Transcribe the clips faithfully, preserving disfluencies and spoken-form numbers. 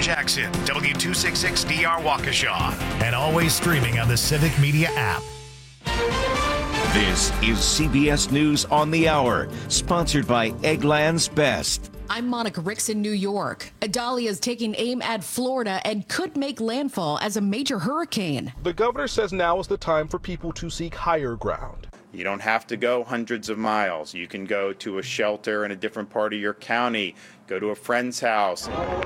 Jackson, W two sixty-six D R Waukesha, and always streaming on the Civic Media app. This is C B S News on the Hour, sponsored by Eggland's Best. I'm Monica Ricks in New York. Idalia is taking aim at Florida and could make landfall as a major hurricane. The governor says now is the time for people to seek higher ground. You don't have to go hundreds of miles. You can go to a shelter in a different part of your county, go to a friend's house.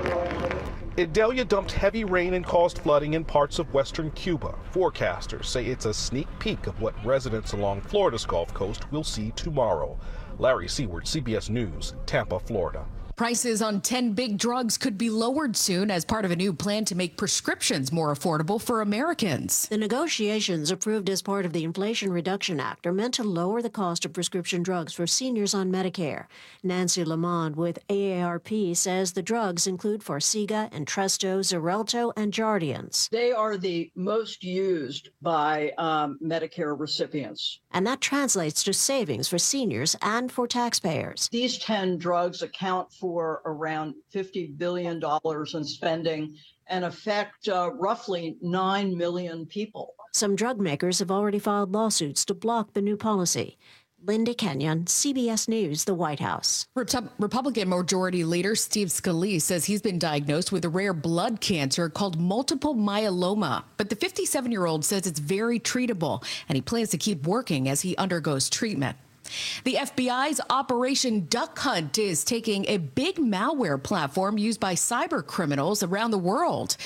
Idalia dumped heavy rain and caused flooding in parts of western Cuba. Forecasters say it's a sneak peek of what residents along Florida's Gulf Coast will see tomorrow. Larry Seward, C B S News, Tampa, Florida. Prices on ten big drugs could be lowered soon as part of a new plan to make prescriptions more affordable for Americans. The negotiations approved as part of the Inflation Reduction Act are meant to lower the cost of prescription drugs for seniors on Medicare. Nancy Lamond with A A R P says the drugs include Farxiga, Entresto, Xarelto, and Jardiance. They are the most used by um, Medicare recipients. And that translates to savings for seniors and for taxpayers. These ten drugs account for for around fifty billion dollars in spending and affect uh, roughly nine million people. Some drug makers have already filed lawsuits to block the new policy. Linda Kenyon, C B S News, the White House. Republican Majority Leader Steve Scalise says he's been diagnosed with a rare blood cancer called multiple myeloma. But the fifty-seven-year-old says it's very treatable, and he plans to keep working as he undergoes treatment. The F B I's Operation Duck Hunt is taking a big malware platform used by cyber criminals around the world.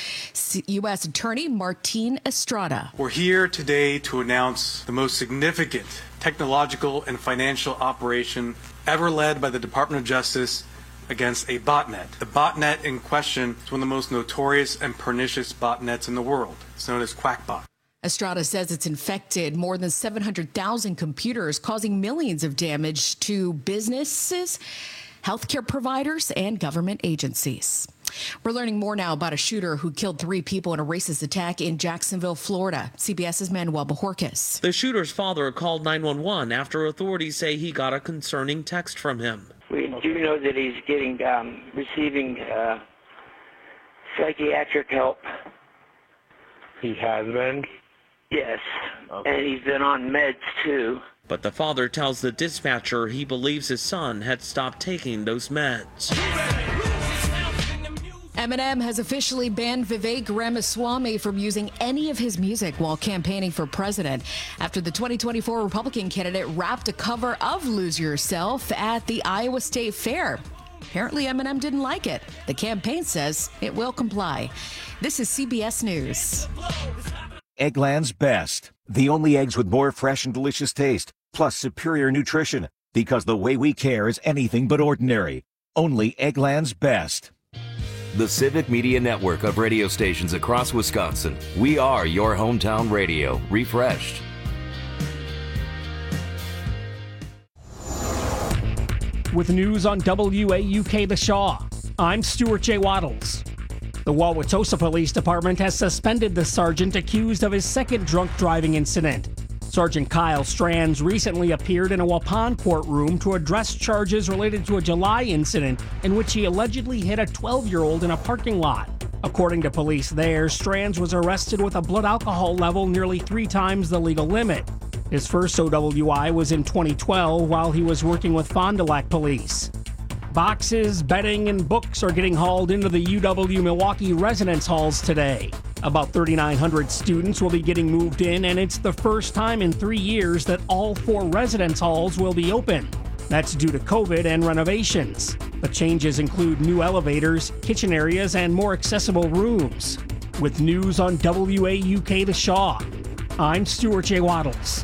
U S Attorney Martin Estrada. We're here today to announce the most significant technological and financial operation ever led by the Department of Justice against a botnet. The botnet in question is one of the most notorious and pernicious botnets in the world. It's known as Quackbot. Estrada says it's infected more than seven hundred thousand computers, causing millions of damage to businesses, healthcare providers, and government agencies. We're learning more now about a shooter who killed three people in a racist attack in Jacksonville, Florida. CBS's Manuel Bajorquez. The shooter's father called nine one one after authorities say he got a concerning text from him. We do know that he's getting um, receiving uh, psychiatric help. He has been? Yes, okay. And he's been on meds, too. But the father tells the dispatcher he believes his son had stopped taking those meds. Eminem has officially banned Vivek Ramaswamy from using any of his music while campaigning for president after the twenty twenty-four Republican candidate rapped a cover of Lose Yourself at the Iowa State Fair. Apparently, Eminem didn't like it. The campaign says it will comply. This is C B S News. Eggland's Best. The only eggs with more fresh and delicious taste, plus superior nutrition. Because the way we care is anything but ordinary. Only Eggland's Best. The Civic Media Network of radio stations across Wisconsin. We are your hometown radio, refreshed. With news on W A U K The Shaw, I'm Stuart J. Waddles. The Wauwatosa Police Department has suspended the sergeant accused of his second drunk driving incident. Sergeant Kyle Strands recently appeared in a Waupun courtroom to address charges related to a July incident in which he allegedly hit a twelve-year-old in a parking lot. According to police there, Strands was arrested with a blood alcohol level nearly three times the legal limit. His first O W I was in twenty twelve while he was working with Fond du Lac Police. Boxes, bedding, and books are getting hauled into the U W-Milwaukee residence halls today. About thirty-nine hundred students will be getting moved in, and it's the first time in three years that all four residence halls will be open. That's due to COVID and renovations. The changes include new elevators, kitchen areas, and more accessible rooms. With news on W A U K The Shaw, I'm Stuart J. Waddles.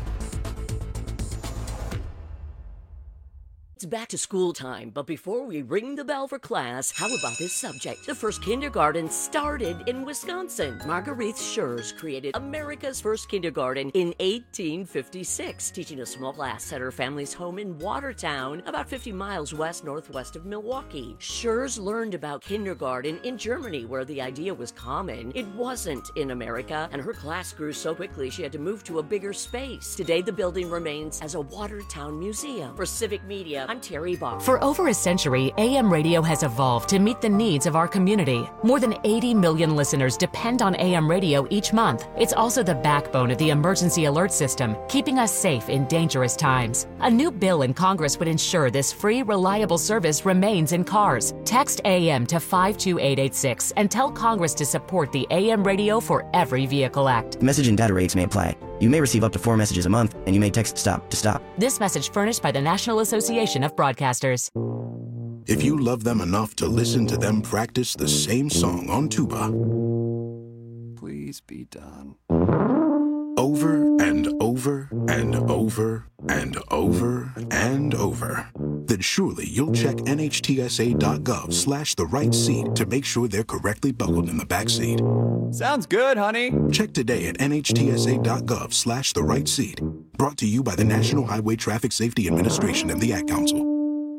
It's back to school time, but before we ring the bell for class, how about this subject? The first kindergarten started in Wisconsin. Marguerite Schurz created America's first kindergarten in eighteen fifty-six, teaching a small class at her family's home in Watertown, about fifty miles west-northwest of Milwaukee. Schurz learned about kindergarten in Germany, where the idea was common. It wasn't in America, and her class grew so quickly she had to move to a bigger space. Today, the building remains as a Watertown museum. For Civic Media, I'm I'm Terry Barr. For over a century, A M radio has evolved to meet the needs of our community. More than eighty million listeners depend on A M radio each month. It's also the backbone of the emergency alert system, keeping us safe in dangerous times. A new bill in Congress would ensure this free, reliable service remains in cars. Text A M to five two eight eight six and tell Congress to support the A M Radio for Every Vehicle Act. Message and data rates may apply. You may receive up to four messages a month, and you may text STOP to stop. This message furnished by the National Association of Broadcasters. If you love them enough to listen to them practice the same song on tuba, please be done. Over and over and over and over and over, then surely you'll check N H T S A dot gov slash the right seat to make sure they're correctly buckled in the back seat. Sounds good, honey. Check today at N H T S A dot gov slash the right seat. Brought to you by the National Highway Traffic Safety Administration and the Ad Council.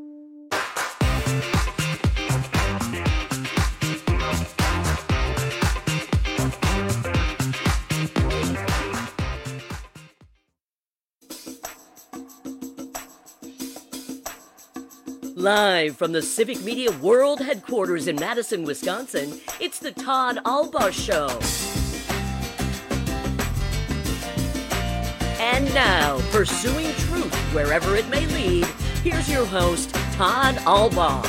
Live from the Civic Media World Headquarters in Madison, Wisconsin, it's the Todd Albaugh Show. And now, pursuing truth wherever it may lead, here's your host, Todd Albaugh.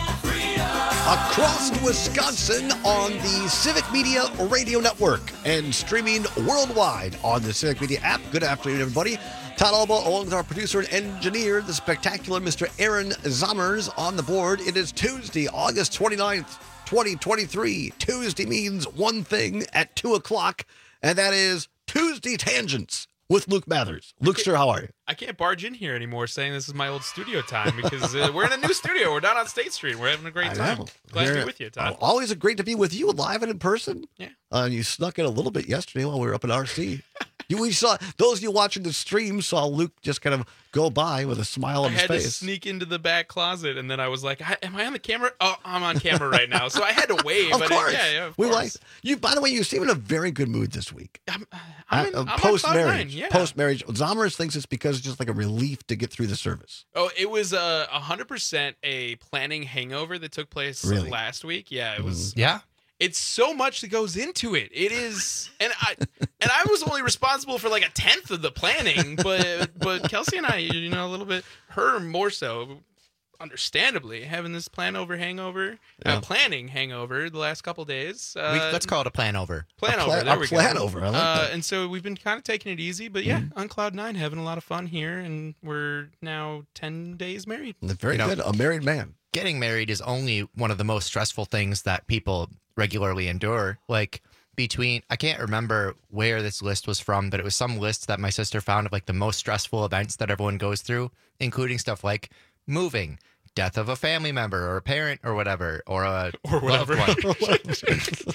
Across Wisconsin on the Civic Media Radio Network and streaming worldwide on the Civic Media app. Good afternoon, everybody. Todd Albaugh, along with our producer and engineer, the spectacular Mister Aaron Zommers on the board. It is Tuesday, August twenty-ninth, twenty twenty-three. Tuesday means one thing at two o'clock, and that is Tuesday Tangents with Luke Mathers. Luke, sir, how are you? I can't barge in here anymore saying this is my old studio time because uh, we're in a new studio. We're down on State Street. We're having a great time. Glad You're, to be with you, Todd. Always great to be with you live and in person. Yeah. Uh, you snuck in a little bit yesterday while we were up at R C. You, we saw those of you watching the stream saw Luke just kind of go by with a smile on I his had face. to sneak into the back closet, and then I was like, "Am I on the camera? Oh, I'm on camera right now." So I had to wave. Of but course, it, yeah, yeah, of we course. like you. By the way, you seem in a very good mood this week. I'm, I'm, in, uh, I'm post on cloud nine, marriage. yeah. Post marriage. Zommers thinks it's because it's just like a relief to get through the service. Oh, it was a uh, hundred percent a planning hangover that took place Really? last week. Yeah, it was. Mm. Yeah. It's so much that goes into it. It is, and I and I was only responsible for like a tenth of the planning, but but Kelsey and I, you know, a little bit, her more so, understandably, having this plan over hangover, Yeah. uh, planning hangover the last couple days. Uh, we, let's call it a plan over. Plan A pla- over. There a we plan go. over, I like uh, that. And so we've been kind of taking it easy, but yeah, on cloud nine, having a lot of fun here, and we're now ten days married. Very You know, good. A married man. Getting married is only one of the most stressful things that people regularly endure. Like between, I can't remember where this list was from, but it was some list that my sister found of like the most stressful events that everyone goes through, including stuff like moving, death of a family member or a parent or whatever, or a Or whatever. loved one. That's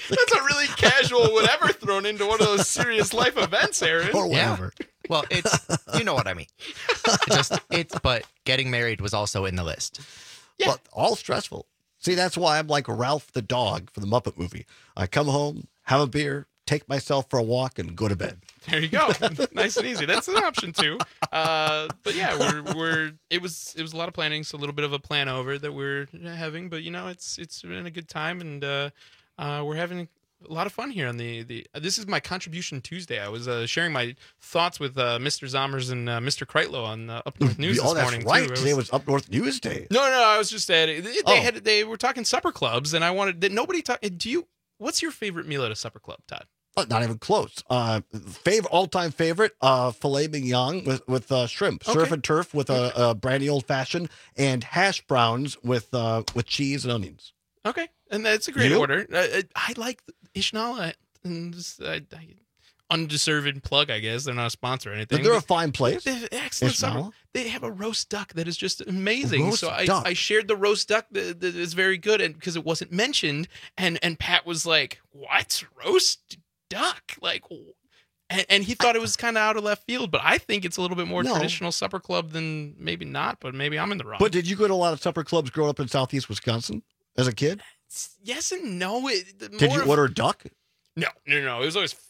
a really casual whatever thrown into one of those serious life events, Aaron. Or Yeah. whatever. Well, it's, you know what I mean. It just, it's, but getting married was also in the list. Yeah. But all stressful. See, that's why I'm like Ralph the dog from the Muppet movie. I come home, have a beer, take myself for a walk, and go to bed. There you go. Nice and easy. That's an option too. Uh, but yeah, we're we're it was it was a lot of planning, so a little bit of a plan over that we're having. But you know, it's it's been a good time, and uh, uh, we're having a lot of fun here on the the. Uh, this is my contribution Tuesday. I was uh, sharing my thoughts with uh, Mister Zommers and uh, Mister Kreitlow on uh, Up North News oh, this that's morning. right. Too. Today was Up North News Day. No, no, I was just at they, they Oh. had they were talking supper clubs, and I wanted that nobody talk. Do you? What's your favorite meal at a supper club, Todd? Oh, not even close. Uh, favorite, all-time favorite, uh, filet mignon with with uh, shrimp, Okay. surf and turf with a, a brandy old fashioned, and hash browns with uh, with cheese and onions. Okay, and that's a great You? order. Uh, I, I like Ishnala, and just, I, I, undeserved plug, I guess. They're not a sponsor or anything. But they're a but fine place. They have excellent Ishnala? supper. They have a roast duck that is just amazing. Roast so I, duck. I shared the roast duck that, that is very good, and because it wasn't mentioned, and and Pat was like, "What roast duck?" Like. And, and he thought it was kind of out of left field, but I think it's a little bit more No. traditional supper club than maybe not, but maybe I'm in the wrong. But did you go to a lot of supper clubs growing up in Southeast Wisconsin as a kid? Yes and no. It, the Did more you of- order duck? No, no, no. It was always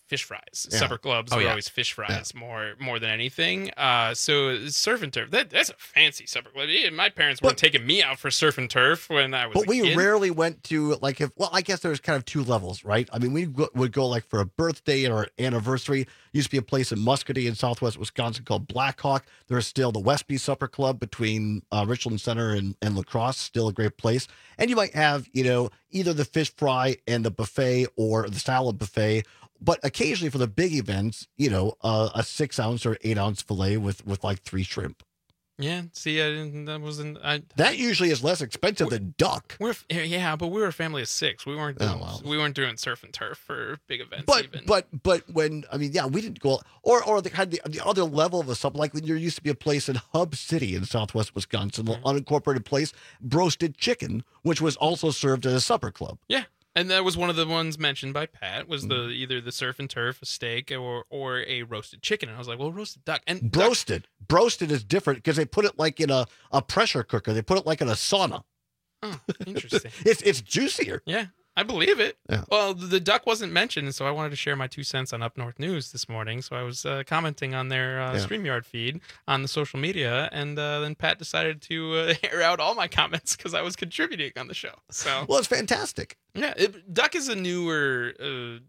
fish fries. Yeah. Supper clubs Oh, were yeah. always fish fries more more than anything. Uh, so surf and turf, that, that's a fancy supper club. Yeah, my parents weren't taking me out for surf and turf when I was But a we kid. rarely went to like if well, I guess there's kind of two levels, right? I mean, we go, would go like for a birthday or an anniversary. Used to be a place in Muscatine in Southwest Wisconsin called Blackhawk. There's still the Westby Supper Club between uh, Richland Center and, and La Crosse, still a great place. And you might have, you know, either the fish fry and the buffet or the salad buffet. But occasionally for the big events, you know, uh, a six ounce or eight ounce fillet with with like three shrimp. Yeah, see, I didn't, that wasn't. I, That usually is less expensive than duck. We're yeah, but we were a family of six. We weren't doing, Oh, well. we weren't doing surf and turf for big events. But even. but but when I mean yeah we didn't go or or the kind of the, the other level of a something like when there used to be a place in Hub City in Southwest Wisconsin, Mm-hmm. an unincorporated place, Broasted Chicken, which was also served at a supper club. Yeah, and that was one of the ones mentioned by Pat. Was the Mm-hmm. either the surf and turf, a steak, or or a roasted chicken? And I was like, well, roasted duck and duck- Broasted, broasted is different because they put it like in a, a pressure cooker. They put it like in a sauna. Oh, interesting. it's it's juicier. Yeah, I believe it. Yeah. Well, the duck wasn't mentioned, so I wanted to share my two cents on Up North News this morning. So I was uh, commenting on their uh, Yeah. StreamYard feed on the social media, and uh, then Pat decided to uh, air out all my comments because I was contributing on the show. So Well, it's fantastic. yeah, it, duck is a newer. Uh,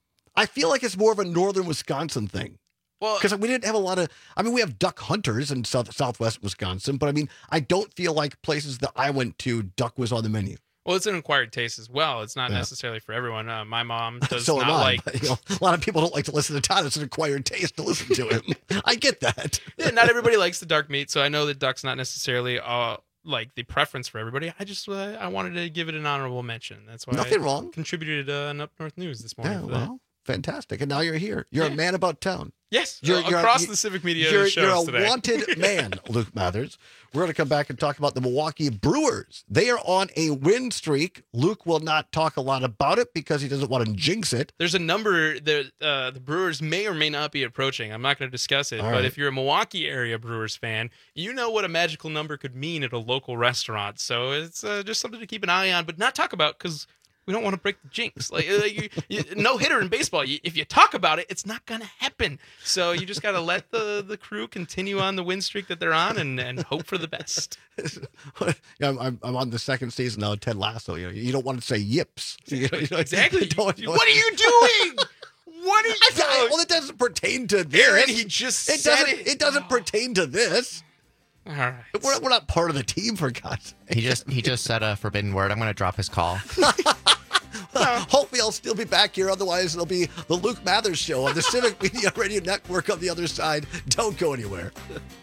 I feel like it's more of a northern Wisconsin thing. Well, because we didn't have a lot of, I mean, we have duck hunters in south, southwest Wisconsin, but I mean, I don't feel like places that I went to, duck was on the menu. Well, it's an acquired taste as well. It's not Yeah. necessarily for everyone. Uh, my mom does so not am I. like. But, you know, a lot of people don't like to listen to Todd. It's an acquired taste to listen to him. I get that. Yeah, not everybody likes the dark meat, so I know that duck's not necessarily uh like the preference for everybody. I just uh, I wanted to give it an honorable mention. That's why Nothing I wrong. contributed uh, an Up North News this morning. Yeah, for that. well, fantastic. And now you're here. You're a man about town. Yes, You're, uh, you're across you- the civic media You're, shows you're a today. wanted man, Luke Mathers. We're going to come back and talk about the Milwaukee Brewers. They are on a win streak. Luke will not talk a lot about it because he doesn't want to jinx it. There's a number that uh, the Brewers may or may not be approaching. I'm not going to discuss it, All but right. if you're a Milwaukee area Brewers fan, you know what a magical number could mean at a local restaurant. So it's uh, just something to keep an eye on, but not talk about because we don't want to break the jinx. Like, like you, you, no hitter in baseball. You, if you talk about it, it's not going to happen. So you just got to let the, the crew continue on the win streak that they're on and, and hope for the best. Yeah, I'm, I'm, I'm on the second season now of Ted Lasso. You know, you don't want to say yips. You know, you know, Exactly. you don't- What are you doing? What are you I- I- doing? well, it doesn't pertain to this. Aaron, he just it said doesn't. it. It doesn't pertain to this. All right. We're, we're not part of the team, for God's sake. He just he just said a forbidden word. I'm going to drop his call. Hopefully, I'll still be back here. Otherwise, it'll be the Luke Mathers Show on the Civic Media Radio Network on the other side. Don't go anywhere.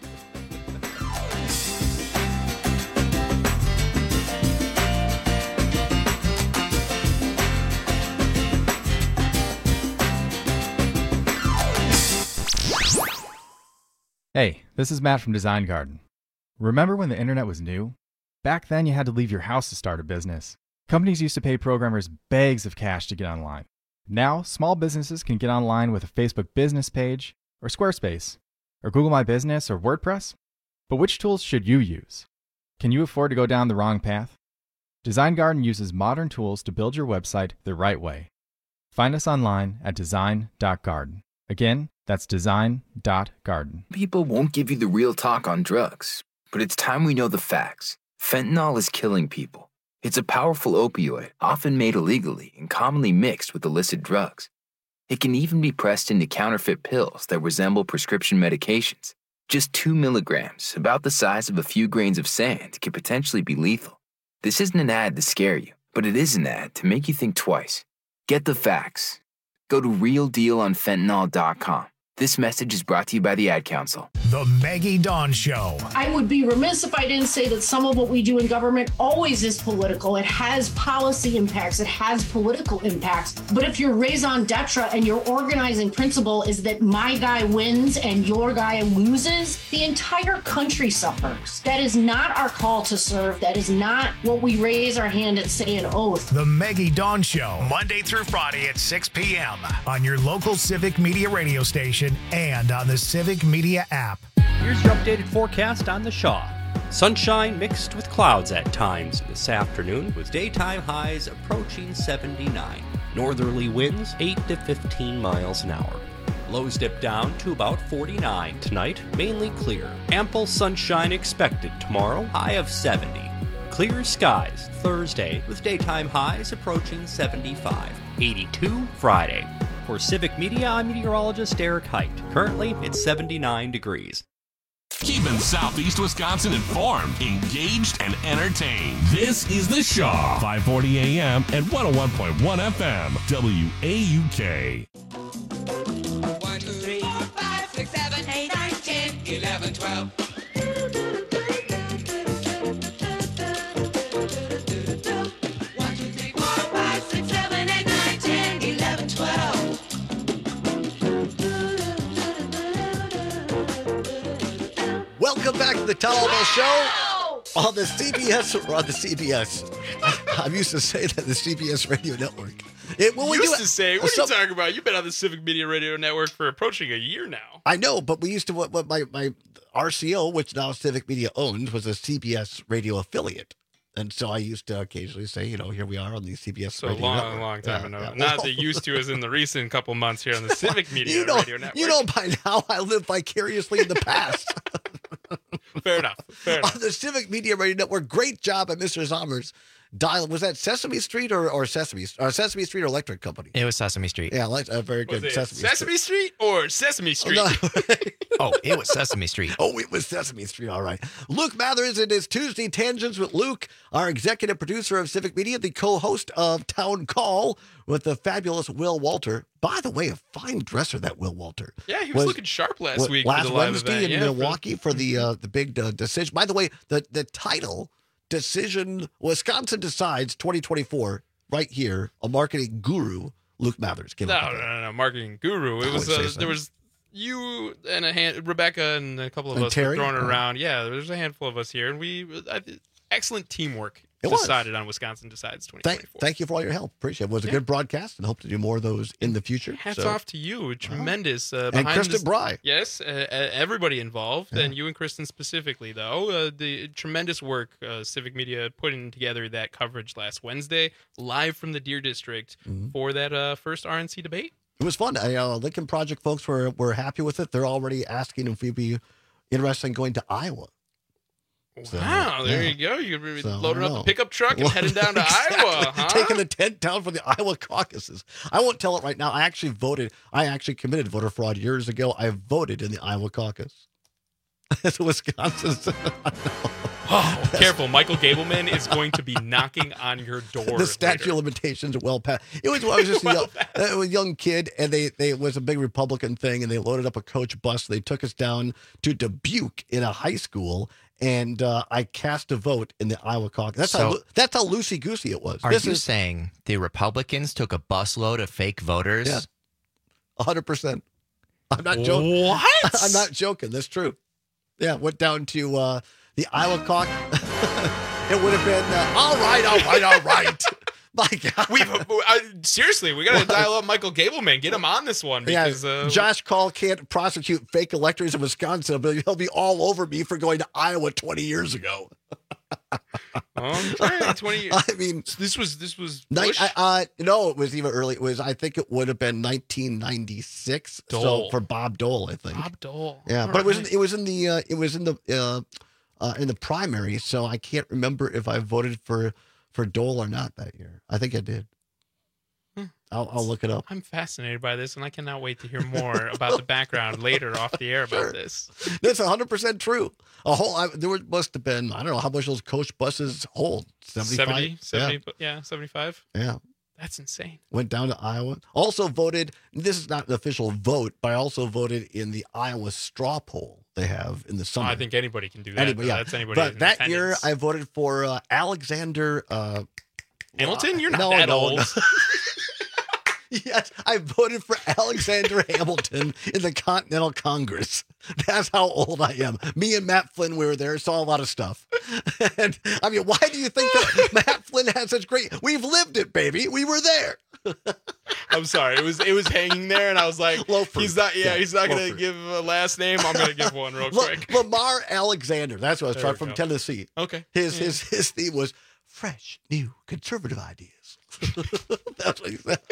Hey, this is Matt from Design Garden. Remember when the internet was new? Back then, you had to leave your house to start a business. Companies used to pay programmers bags of cash to get online. Now, small businesses can get online with a Facebook business page, or Squarespace, or Google My Business, or WordPress. But which tools should you use? Can you afford to go down the wrong path? Design Garden uses modern tools to build your website the right way. Find us online at design dot garden. Again, that's design dot garden. People won't give you the real talk on drugs, but it's time we know the facts. Fentanyl is killing people. It's a powerful opioid, often made illegally and commonly mixed with illicit drugs. It can even be pressed into counterfeit pills that resemble prescription medications. Just two milligrams, about the size of a few grains of sand, can potentially be lethal. This isn't an ad to scare you, but it is an ad to make you think twice. Get the facts. Go to real deal on fentanyl dot com. This message is brought to you by the Ad Council. The Maggie Dawn Show. I would be remiss if I didn't say that some of what we do in government always is political. It has policy impacts. It has political impacts. But if your raison d'etre and your organizing principle is that my guy wins and your guy loses, the entire country suffers. That is not our call to serve. That is not what we raise our hand and say an oath. The Maggie Dawn Show, Monday through Friday at six p.m. on your local Civic Media radio station and on the Civic Media app. Here's your updated forecast on the Shaw. Sunshine mixed with clouds at times this afternoon, with daytime highs approaching seventy-nine. Northerly winds eight to fifteen miles an hour. Lows dip down to about forty-nine. Tonight, mainly clear. Ample sunshine expected tomorrow, high of seventy. Clear skies Thursday with daytime highs approaching seventy-five. eighty-two Friday. For Civic Media, I'm meteorologist Eric Height. Currently, it's seventy-nine degrees. Keeping Southeast Wisconsin informed, engaged, and entertained. This is The Shaw, five forty A M and one oh one point one F M, W A U K. one, two, three, four, five, six, seven, eight, nine, ten, eleven, twelve. Welcome back to the Tom Alba Show on the C B S, or on the C B S. I'm used to say that the C B S Radio Network. It, when we used do, to say, what some, are you talking about? You've been on the Civic Media Radio Network for approaching a year now. I know, but we used to, what, what my, my R C O, which now Civic Media owns, was a C B S radio affiliate. And so I used to occasionally say, you know, here we are on the C B S so Radio long, Network. long time yeah, ago. yeah. Not the used to as in the recent couple months here on the Civic Media you know, Radio Network. You know by now I live vicariously in the past. Fair enough. Fair enough. On the Civic Media Radio Network, great job at Mister Zommers. Dial, was that Sesame Street or, or Sesame or Sesame Street or Electric Company? It was Sesame Street. Yeah, like, uh, very good. Was it Sesame, Sesame Street. Street or Sesame Street? Oh, no. Oh, it was Sesame Street. Oh, it was Sesame Street. All right. Luke Mathers in his Tuesday Tangents with Luke, our executive producer of Civic Media, the co-host of Town Call with the fabulous Will Walter. By the way, a fine dresser, that Will Walter. Yeah, he was, was looking sharp last was, week. Last for the live Wednesday event. in yeah, Milwaukee for the, for the uh, the big uh, decision. By the way, the the title. Decision, Wisconsin Decides twenty twenty-four, right here, a marketing guru, Luke Mathers. Came no, up no, no, no, marketing guru. It was uh, there was you and a hand, Rebecca and a couple of and us Terry? throwing it Oh. around. Yeah, there's a handful of us here, and we I, excellent teamwork. It was. Decided on Wisconsin Decides twenty Thank, twenty-four. thank you for all your help. Appreciate it. It was a Yeah. good broadcast and hope to do more of those in the future. Hats So, off to you. Tremendous. Uh, And behind Kristen this- Bry. Yes, uh, uh, everybody involved, Yeah. and you and Kristen specifically, though. Uh, the tremendous work uh, Civic Media putting together that coverage last Wednesday, live from the Deer District Mhm. for that uh, first R N C debate. It was fun. I, uh, Lincoln Project folks were, were happy with it. They're already asking if we'd be interested in going to Iowa. So, Wow, there yeah. you go. You're So, I loading don't up know. the pickup truck and heading down to Exactly. Iowa, huh? Taking the tent down for the Iowa caucuses. I won't tell it right now. I actually voted. I actually committed voter fraud years ago. I voted in the Iowa caucus. As Wisconsin. Oh, careful. Michael Gableman is going to be knocking on your door. The statute later. of limitations are well past. It was, I was just a, young, a young kid, and they, they it was a big Republican thing, and they loaded up a coach bus. They took us down to Dubuque in a high school, and uh, I cast a vote in the Iowa caucus. That's how So- that's how loosey goosey it was. Are This you is saying the Republicans took a busload of fake voters? Yeah. one hundred percent. I'm not joking. What? I'm not joking. That's true. Yeah, went down to uh, the Iowa caucus. It would have been uh, all right, all right, all right. My God. We've uh, seriously, we got to dial up Michael Gableman, get him on this one because yeah, uh, Josh Call can't prosecute fake electors in Wisconsin, but he'll be all over me for going to Iowa twenty years ago. okay, twenty years. I mean, this was this was Night, Bush? I, uh, no, it was even early. It was, I think, it would have been nineteen ninety-six. So Dole. for Bob Dole, I think. Bob Dole. Yeah, All but it was right. it was in the uh, it was in the uh, uh, in the primary, so I can't remember if I voted for for Dole or not that year. I think I did. Hmm. I'll, I'll look it up. I'm fascinated by this, and I cannot wait to hear more about the background later off the air about Sure. this. That's one hundred percent true. A whole I, there were, must have been, I don't know how much those coach buses hold. seventy-five? seventy, seventy, yeah, seventy-five. Yeah. Yeah. That's insane. Went down to Iowa. Also voted, this is not an official vote, but I also voted in the Iowa straw poll they have in the summer. I think anybody can do that. Anybody, though. yeah. That's anybody. But in that year, attendance. I voted for uh, Alexander uh, Hamilton. You're not no, that no, old. no. Yes, I voted for Alexander Hamilton in the Continental Congress. That's how old I am. Me and Matt Flynn, we were there, saw a lot of stuff. And I mean, why do you think that Matt Flynn had such great? We've lived it, baby. We were there. I'm sorry. It was it was hanging there, and I was like, Loafer. he's not. Yeah, Yeah, he's not going Loafer. to give a last name. I'm going to give one real La- quick. Lamar Alexander. That's what I was There trying we from go. Tennessee. Okay. His Yeah. his his theme was fresh, new, conservative ideas. That's what he said.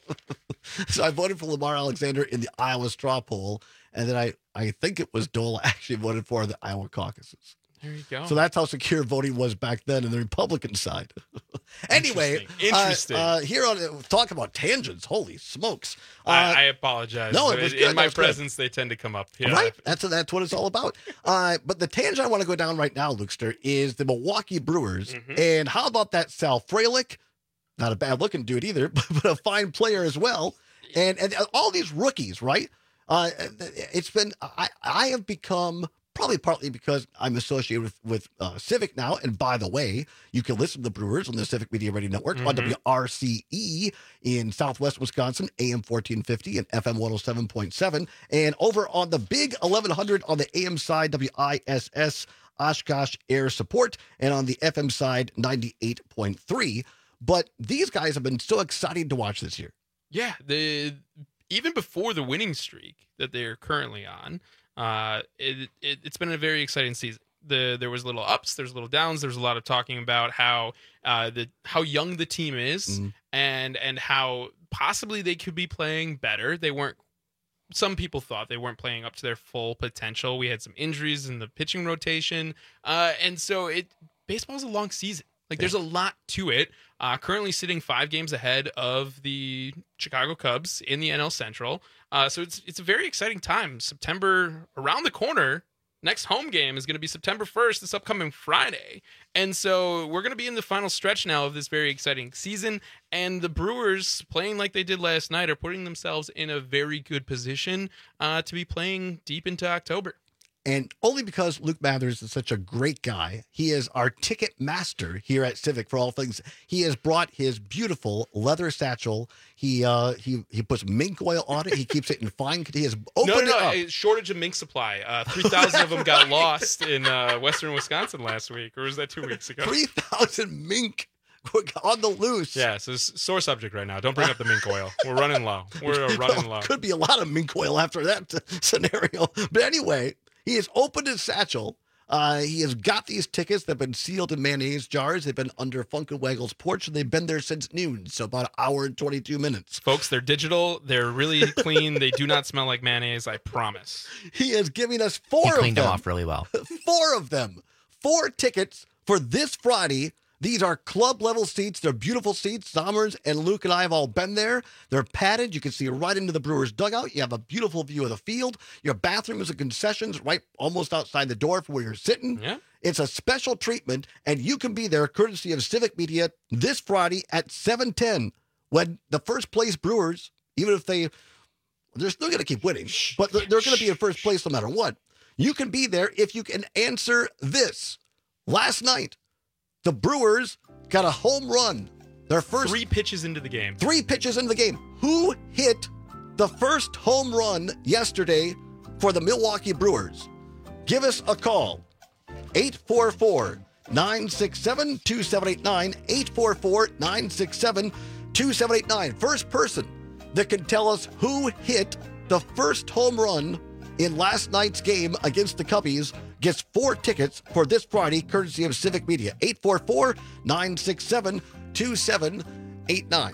So I voted for Lamar Alexander in the Iowa straw poll, and then I, I think it was Dole actually voted for the Iowa caucuses. There you go. So that's how secure voting was back then in the Republican side. Anyway, Interesting. Interesting. Uh, uh, here on talk about tangents. Holy smokes! Uh, I, I apologize. No, it was in good. my That was good. presence, they tend to come up. Yeah. Right? That's that's what it's all about. Uh, but the tangent I want to go down right now, Lukester, is the Milwaukee Brewers. Mm-hmm. And how about that Sal Frelick? Not a bad looking dude either, but, but a fine player as well. And and all these rookies, right? Uh, it's been I I have become. Probably partly because I'm associated with, with uh, Civic now. And by the way, you can listen to the Brewers on the Civic Media Radio Network Mm-hmm. on W R C E in Southwest Wisconsin, A M fourteen fifty and F M one oh seven point seven. And over on the big eleven hundred on the A M side, W I S S Oshkosh Air Support, and on the F M side, ninety-eight point three. But these guys have been so exciting to watch this year. Yeah, the even before the winning streak that they're currently on, uh, it, it it's been a very exciting season. The there was little ups, there's little downs. There's a lot of talking about how uh the how young the team is, Mm-hmm. and and how possibly they could be playing better. They weren't. Some people thought they weren't playing up to their full potential. We had some injuries in the pitching rotation, uh, and so it baseball's a long season. Like, there's a lot to it. Uh, currently sitting five games ahead of the Chicago Cubs in the N L Central. Uh, so it's it's a very exciting time. September around the corner. Next home game is going to be September first, this upcoming Friday. And so we're going to be in the final stretch now of this very exciting season. And the Brewers, playing like they did last night, are putting themselves in a very good position uh, to be playing deep into October. And only because Luke Mathers is such a great guy, he is our ticket master here at Civic for all things. He has brought his beautiful leather satchel. He uh, he he puts mink oil on it. He keeps it in fine. He has opened no, no, it up. no. Shortage of mink supply. Uh, three thousand of them got lost in uh, western Wisconsin last week. Or was that two weeks ago? three thousand mink on the loose. Yeah, so it's a sore subject right now. Don't bring up the mink oil. We're running low. We're uh, running low. Could be a lot of mink oil after that scenario. But anyway, he has opened his satchel. Uh, he has got these tickets that have been sealed in mayonnaise jars. They've been under Funkenwaggle's porch, and they've been there since noon, so about an hour and twenty-two minutes. Folks, they're digital. They're really clean. They do not smell like mayonnaise, I promise. He is giving us four He of cleaned them. them off really well. Four of them. Four tickets for this Friday. These are club level seats. They're beautiful seats. Sommers and Luke and I have all been there. They're padded. You can see right into the Brewers dugout. You have a beautiful view of the field. Your bathroom is a concessions right almost outside the door from where you're sitting. Yeah. It's a special treatment, and you can be there courtesy of Civic Media this Friday at seven ten when the first place Brewers, even if they, they're still going to keep winning, but they're, they're going to be in first place no matter what. You can be there if you can answer this. Last night, the Brewers got a home run. Their first Three pitches into the game. Three pitches into the game. Who hit the first home run yesterday for the Milwaukee Brewers? Give us a call. eight four four, nine six seven, two seven eight nine. eight four four, nine six seven, two seven eight nine. First person that can tell us who hit the first home run in last night's game against the Cubbies gets four tickets for this Friday, courtesy of Civic Media. eight four four, nine six seven, two seven eight nine.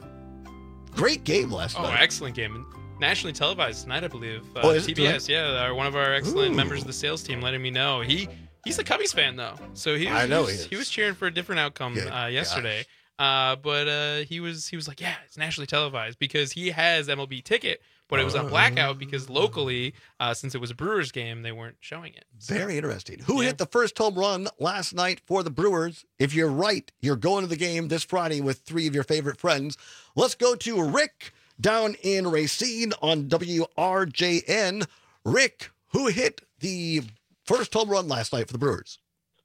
Great game last Oh, night. excellent game. Nationally televised tonight, I believe. Uh, Oh, is it T B S, tonight? yeah. Our, one of our excellent Ooh. members of the sales team letting me know. He He's a Cubbies fan, though. So he was, I know he he was, is. he was cheering for a different outcome Good uh, yesterday. Uh, but uh, he was he was like, yeah, it's nationally televised because he has M L B ticket, but it was on blackout because locally, uh, since it was a Brewers game, they weren't showing it. Very interesting. Who Yeah. hit the first home run last night for the Brewers? If you're right, you're going to the game this Friday with three of your favorite friends. Let's go to Rick down in Racine on W R J N. Rick, who hit the first home run last night for the Brewers?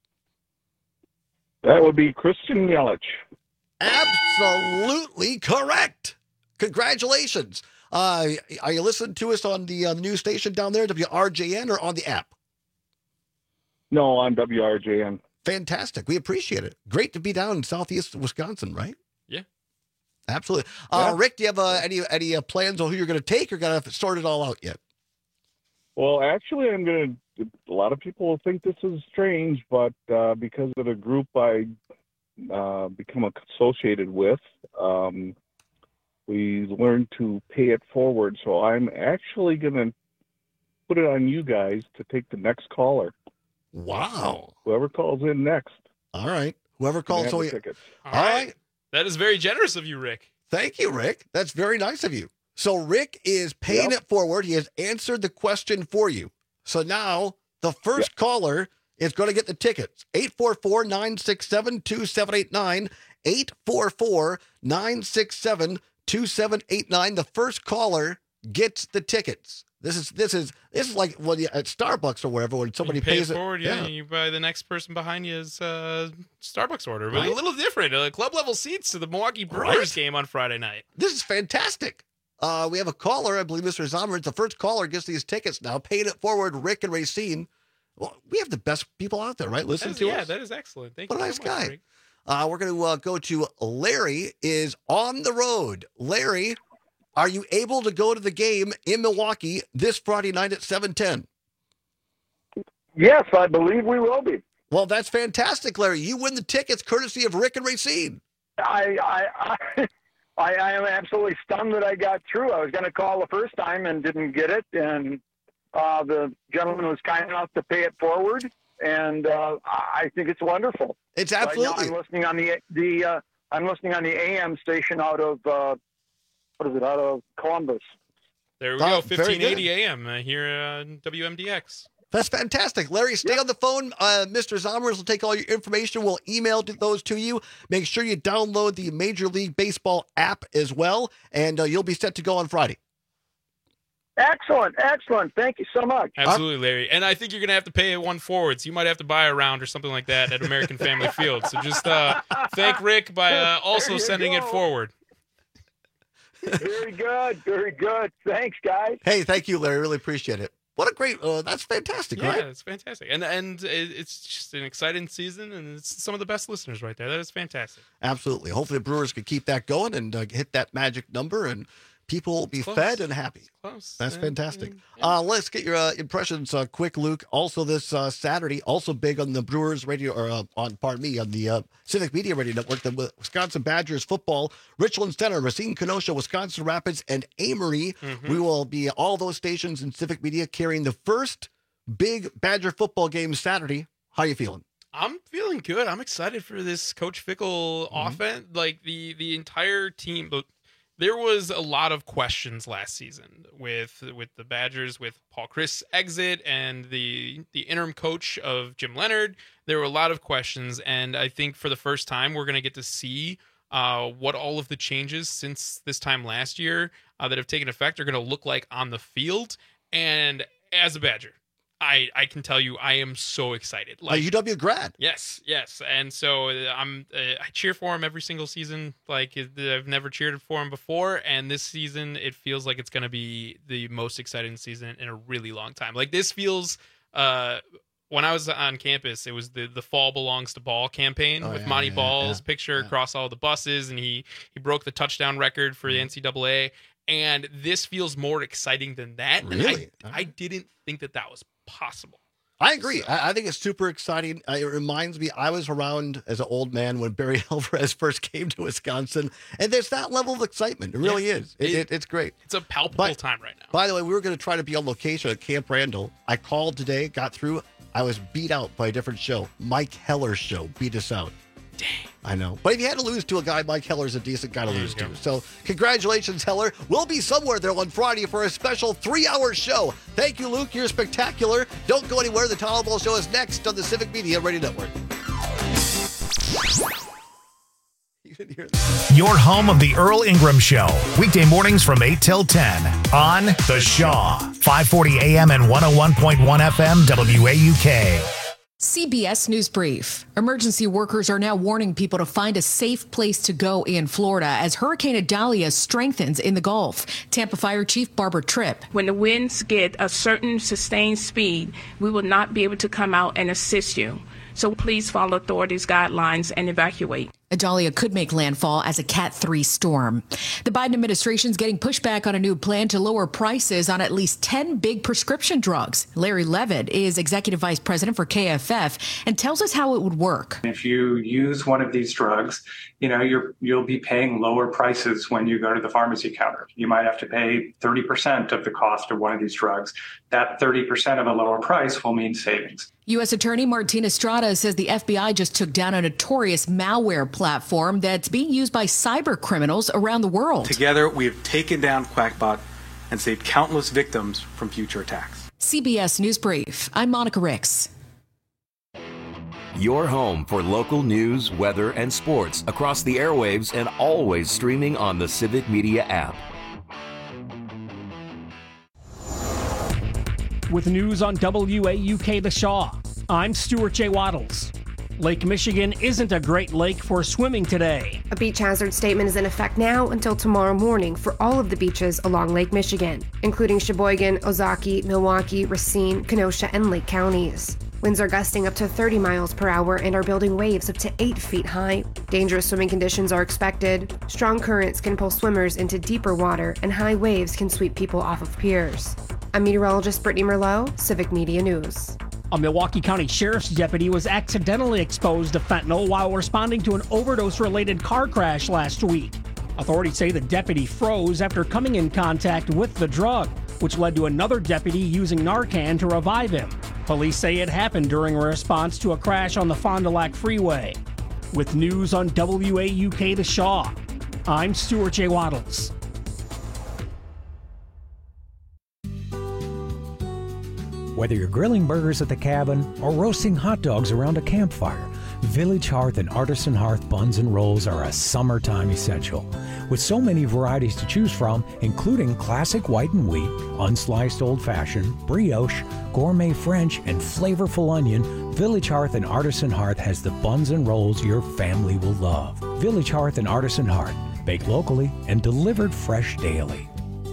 That would be Christian Yelich. Absolutely correct. Congratulations. Uh, are you listening to us on the uh, news station down there, W R J N, or on the app? No, on W R J N. Fantastic. We appreciate it. Great to be down in southeast Wisconsin, right? Yeah. Absolutely. Uh, Yeah. Rick, do you have uh, any any uh, plans on who you're going to take, or got to sort it all out yet? Well, actually, I'm going to. A lot of people will think this is strange, but uh, because of the group I uh, become associated with. Um, we learned to pay it forward, so I'm actually going to put it on you guys to take the next caller. Wow. Whoever calls in next. All right. Whoever calls Can have so the you- tickets. All right. That is very generous of you, Rick. Thank you, Rick. That's very nice of you. So Rick is paying Yep. it forward. He has answered the question for you. So now the first caller is going to get the tickets. eight four four, nine six seven, two seven eight nine. eight four four, nine six seven, two seven eight nine. The first caller gets the tickets. This is this is this is like when you, at Starbucks or wherever when somebody You pay pays it it. forward, yeah, you buy the next person behind you's uh, Starbucks order. But Right. a little different. Uh, club level seats to the Milwaukee Brewers Right. game on Friday night. This is fantastic. Uh, we have a caller, I believe Mister Zommer. The first caller gets these tickets now. Paying it forward, Rick and Racine. Well, we have the best people out there, right? Listen That is- to yeah, us. that is excellent. Thank What you a nice so much, guy. Rick. Uh, we're going to uh, go to Larry is on the road. Larry, are you able to go to the game in Milwaukee this Friday night at seven ten? Yes, I believe we will be. Well, that's fantastic, Larry. You win the tickets courtesy of Rick and Racine. I, I, I, I, I am absolutely stunned that I got through. I was going to call the first time and didn't get it, and uh, the gentleman was kind enough to pay it forward, and uh, I think it's wonderful. It's Right absolutely. now I'm listening on the the uh, I'm listening on the A M station out of uh, what is it? Out of Columbus. There we Oh, go, very fifteen eighty good. A M uh, here on W M D X. That's fantastic. Larry, stay on the phone. Uh, Mister Zomers will take all your information. We'll email to those to you. Make sure you download the Major League Baseball app as well, and uh, you'll be set to go on Friday. Excellent, excellent. Thank you so much. Absolutely, Larry. And I think you're going to have to pay one forward, so you might have to buy a round or something like that at American Family Field. So just uh, thank Rick by uh, also There you sending it go. forward. Very good, very good. Thanks, guys. Hey, thank you, Larry. Really appreciate it. What a great, uh, that's fantastic, Yeah, right? it's fantastic. And and it- it's just an exciting season, and it's some of the best listeners right there. That is fantastic. Absolutely. Hopefully the Brewers can keep that going and uh, hit that magic number, and people will be Close. fed and happy. Close. That's Yeah, fantastic. Uh, let's get your uh, impressions uh, quick, Luke. Also this uh, Saturday, also big on the Brewers radio, or uh, on, pardon me, on the uh, Civic Media Radio Network, the Wisconsin Badgers football, Richland Center, Racine, Kenosha, Wisconsin Rapids, and Amory. Mhm. We will be all those stations in Civic Media carrying the first big Badger football game Saturday. How you feeling? I'm feeling good. I'm excited for this Coach Fickle Mm-hmm. offense. Like the the entire team. But there was a lot of questions last season with with the Badgers, with Paul Chryst exit and the the interim coach of Jim Leonard. There were a lot of questions, and I think for the first time we're going to get to see uh, what all of the changes since this time last year uh, that have taken effect are going to look like on the field. And as a Badger, I, I can tell you I am so excited. A U W grad. Yes, yes, and so uh, I'm uh, I cheer for him every single season. Like it- I've never cheered for him before, and this season it feels like it's going to be the most exciting season in a really long time. Like this feels. Uh, when I was on campus, it was the the Fall Belongs to Ball campaign Oh, with yeah, Monty yeah, Ball's yeah, picture across all the buses, and he he broke the touchdown record for the Mm-hmm. N C double A. And this feels more exciting than that. And Really? I, I didn't think that that was possible. I agree. I, I think it's super exciting. Uh, it reminds me, I was around as an old man when Barry Alvarez first came to Wisconsin, and there's that level of excitement. It really Yeah. is. It, It- it, it's great. It's a palpable But- time right now. By the way, we were going to try to be on location at Camp Randall. I called today, got through. I was beat out by a different show. Mike Heller's show beat us out. Dang. I know. But if you had to lose to a guy, Mike Heller's a decent guy to There lose you go. to. So congratulations, Heller. We'll be somewhere there on Friday for a special three-hour show. Thank you, Luke. You're spectacular. Don't go anywhere. The Tyler Ball Show is next on the Civic Media Radio Network. You didn't hear that. Your home of the Earl Ingram Show. Weekday mornings from eight till ten on The Shaw. five forty A M and one oh one point one F M W A U K. C B S News Brief. Emergency workers are now warning people to find a safe place to go in Florida as Hurricane Idalia strengthens in the Gulf. Tampa Fire Chief Barbara Tripp. When the winds get a certain sustained speed, we will not be able to come out and assist you. So please follow authorities' guidelines and evacuate. Idalia could make landfall as a Cat three storm. The Biden administration is getting pushback on a new plan to lower prices on at least ten big prescription drugs. Larry Levitt is executive vice president for K F F and tells us how it would work. If you use one of these drugs, you know, you're, you'll be paying lower prices when you go to the pharmacy counter. You might have to pay thirty percent of the cost of one of these drugs. That thirty percent of a lower price will mean savings. U S Attorney Martin Estrada says the F B I just took down a notorious malware platform that's being used by cyber criminals around the world. Together, we have taken down Quackbot and saved countless victims from future attacks. C B S News Brief. I'm Monica Ricks. Your home for local news, weather, and sports across the airwaves and always streaming on the Civic Media app. With news on W A U K The Shaw, I'm Stuart J. Waddles. Lake Michigan isn't a great lake for swimming today. A beach hazard statement is in effect now until tomorrow morning for all of the beaches along Lake Michigan, including Sheboygan, Ozaukee, Milwaukee, Racine, Kenosha, and Lake counties. Winds are gusting up to thirty miles per hour and are building waves up to eight feet high. Dangerous swimming conditions are expected. Strong currents can pull swimmers into deeper water, and high waves can sweep people off of piers. I'm meteorologist Brittany Merlot, Civic Media News. A Milwaukee County Sheriff's deputy was accidentally exposed to fentanyl while responding to an overdose-related car crash last week. Authorities say the deputy froze after coming in contact with the drug, which led to another deputy using Narcan to revive him. Police say it happened during a response to a crash on the Fond du Lac Freeway. With news on W A U K The Shaw, I'm Stuart J. Waddles. Whether you're grilling burgers at the cabin or roasting hot dogs around a campfire, Village Hearth and Artisan Hearth buns and rolls are a summertime essential. With so many varieties to choose from, including classic white and wheat, unsliced old-fashioned, brioche, gourmet French, and flavorful onion, Village Hearth and Artisan Hearth has the buns and rolls your family will love. Village Hearth and Artisan Hearth, baked locally and delivered fresh daily.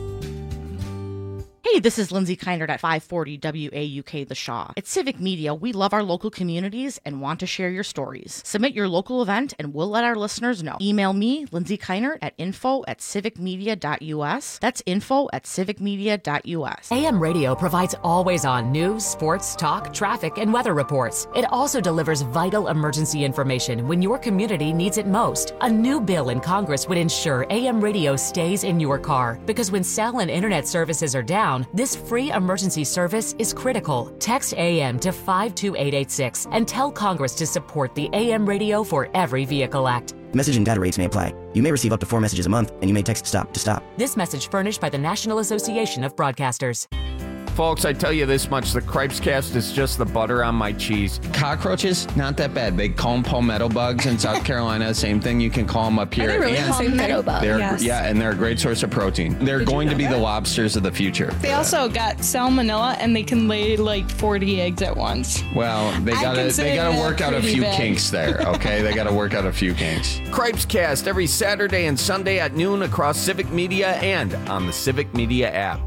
Hey, this is Lindsay Keinert at five forty W A U K The Shaw. At Civic Media, we love our local communities and want to share your stories. Submit your local event and we'll let our listeners know. Email me, Lindsay Keinert, at info at civicmedia.us. That's info at civicmedia.us. A M Radio provides always-on news, sports, talk, traffic, and weather reports. It also delivers vital emergency information when your community needs it most. A new bill in Congress would ensure A M Radio stays in your car, because when cell and internet services are down, this free emergency service is critical. Text A M to five two eight eight six and tell Congress to support the A M Radio for Every Vehicle Act. Message and data rates may apply. You may receive up to four messages a month, and you may text STOP to stop. This message furnished by the National Association of Broadcasters. Folks, I tell you this much, the Cripes Cast is just the butter on my cheese. Cockroaches, not that bad. They call them palmetto bugs in South Carolina. Same thing, you can call them up here. Are they really and palmetto bugs? they're, Yes. Yeah, and they're a great source of protein. They're Did you going to know be that? the lobsters of the future. They also got salmonella, and they can lay like forty eggs at once. Well, they I gotta consider they gotta that work out a pretty few bad. kinks there, okay? They gotta work out a few kinks. Cripes Cast every Saturday and Sunday at noon across Civic Media and on the Civic Media app.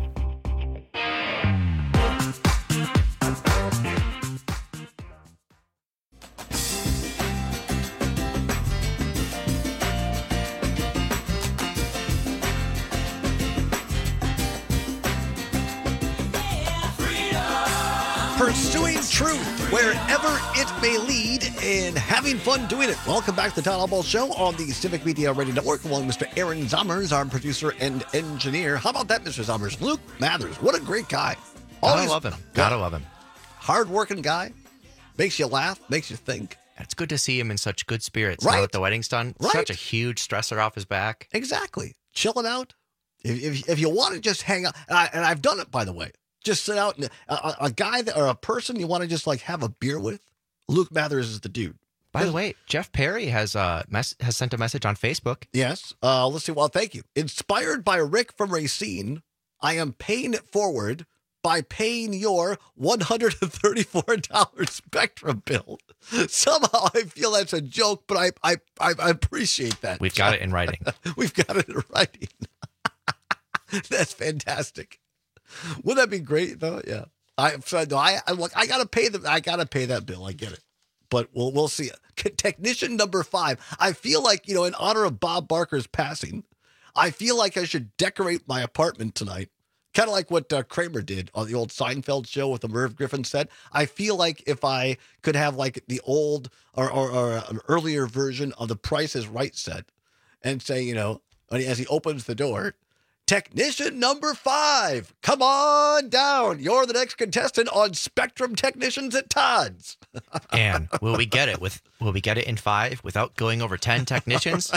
Pursuing truth wherever it may lead and having fun doing it. Welcome back to the Todd Ball Show on the Civic Media Radio Network, along with Mister Aaron Zommers, our producer and engineer. How about that, Mister Zommers? Luke Mathers, what a great guy. Gotta love him. Gotta love him. Hard-working guy. Makes you laugh, makes you think. It's good to see him in such good spirits Right. now that the wedding's done. Right. Such a huge stressor off his back. Exactly. Chilling out. If, if, if you want to just hang out, and, I, and I've done it, by the way. Just sit out, and a, a, a guy that, or a person you want to just like have a beer with, Luke Mathers is the dude. By the way, Jeff Perry has uh mes- has sent a message on Facebook. Yes. Uh, let's see. Well, thank you. Inspired by Rick from Racine, I am paying it forward by paying your one hundred thirty-four dollars Spectrum bill. Somehow I feel that's a joke, but I I, I, I appreciate that. We've got it in writing. We've got it in writing. That's fantastic. Wouldn't that be great though? Yeah. I so no, I I look I gotta pay the I gotta pay that bill. I get it. but we'll we'll see. Technician number five. I feel like, you know, in honor of Bob Barker's passing, I feel like I should decorate my apartment tonight. Kind of like what uh, Kramer did on the old Seinfeld show with the Merv Griffin set. I feel like if I could have like the old or, or, or an earlier version of the Price is Right set and say, you know, as he opens the door, technician number five, come on down. You're the next contestant on Spectrum Technicians at Todd's. And will we get it with? Will we get it in five without going over ten technicians?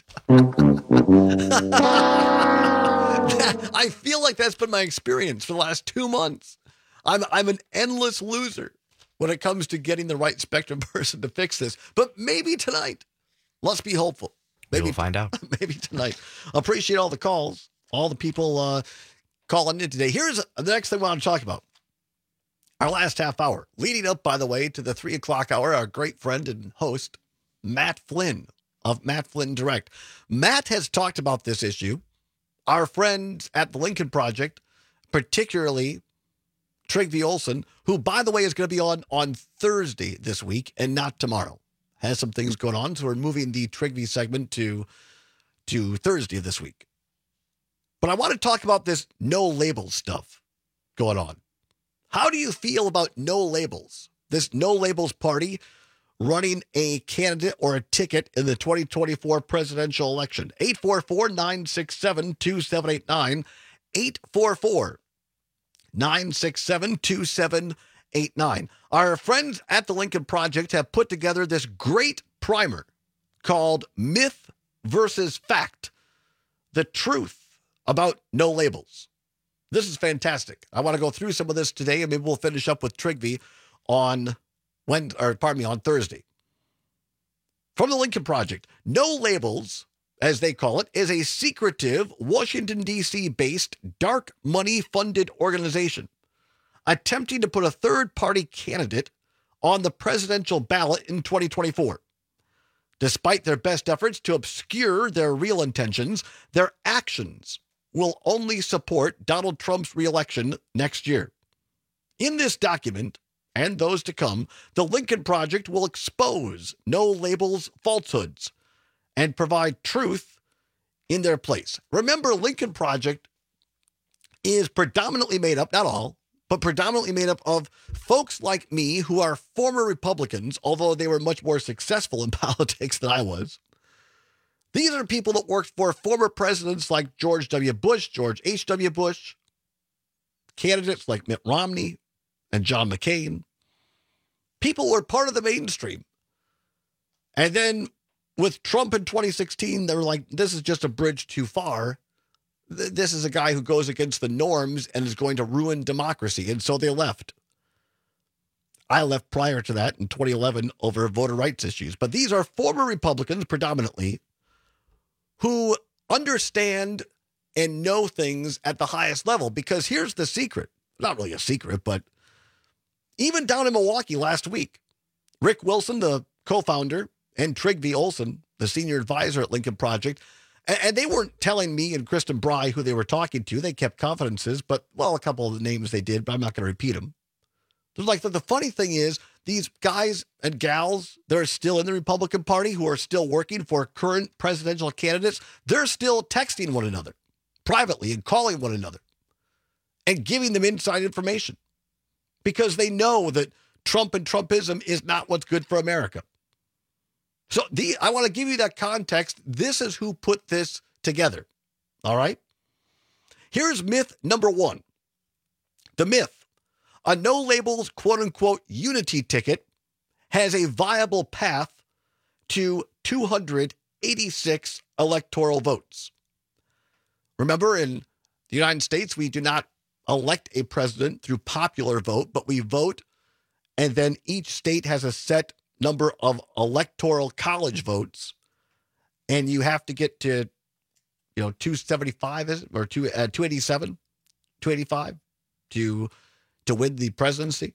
I feel like that's been my experience for the last two months. I'm I'm an endless loser when it comes to getting the right Spectrum person to fix this. But maybe tonight. Let's be hopeful. Maybe we'll find out. Maybe tonight. Appreciate all the calls, all the people uh, calling in today. Here's the next thing I want to talk about. Our last half hour, leading up, by the way, to the three o'clock hour, our great friend and host, Matt Flynn of Matt Flynn Direct. Matt has talked about this issue. Our friends at the Lincoln Project, particularly Trygve Olsen, who, by the way, is going to be on on Thursday this week and not tomorrow, has some things going on. So we're moving the Trygve segment to, to Thursday this week. But I want to talk about this no label stuff going on. How do you feel about no labels? This no labels party running a candidate or a ticket in the twenty twenty-four presidential election. eight four four, nine six seven, two seven eight nine. eight four four, nine six seven, two seven eight nine. Our friends at the Lincoln Project have put together this great primer called Myth versus Fact, the truth about no labels. This is fantastic. I want to go through some of this today, and maybe we'll finish up with Trygve on When, or pardon me, on Thursday. From the Lincoln Project, No Labels, as they call it, is a secretive Washington, D C-based dark money-funded organization attempting to put a third-party candidate on the presidential ballot in twenty twenty-four. Despite their best efforts to obscure their real intentions, their actions will only support Donald Trump's reelection next year. In this document, and those to come, the Lincoln Project will expose No Labels falsehoods and provide truth in their place. Remember, Lincoln Project is predominantly made up, not all, but predominantly made up of folks like me who are former Republicans, although they were much more successful in politics than I was. These are people that worked for former presidents like George W. Bush, George H W. Bush, candidates like Mitt Romney and John McCain. People were part of the mainstream. And then with Trump in twenty sixteen, they were like, this is just a bridge too far. This is a guy who goes against the norms and is going to ruin democracy. And so they left. I left prior to that in twenty eleven over voter rights issues. But these are former Republicans predominantly who understand and know things at the highest level. Because here's the secret. Not really a secret, but even down in Milwaukee last week, Rick Wilson, the co-founder, and Trygve Olsen, the senior advisor at Lincoln Project, and, and they weren't telling me and Kristen Bry who they were talking to. They kept confidences, but, well, a couple of the names they did, but I'm not going to repeat them. They're like, the, the funny thing is, these guys and gals that are still in the Republican Party, who are still working for current presidential candidates, they're still texting one another privately and calling one another and giving them inside information because they know that Trump and Trumpism is not what's good for America. So the I want to give you that context. This is who put this together. All right? Here's myth number one. The myth. A no labels quote-unquote unity ticket has a viable path to two hundred eighty-six electoral votes. Remember, in the United States, we do not elect a president through popular vote, but we vote, and then each state has a set number of electoral college votes, and you have to get to, you know, two seventy-five, is it? Or two, uh, two eighty-seven, two eighty-five to... to win the presidency.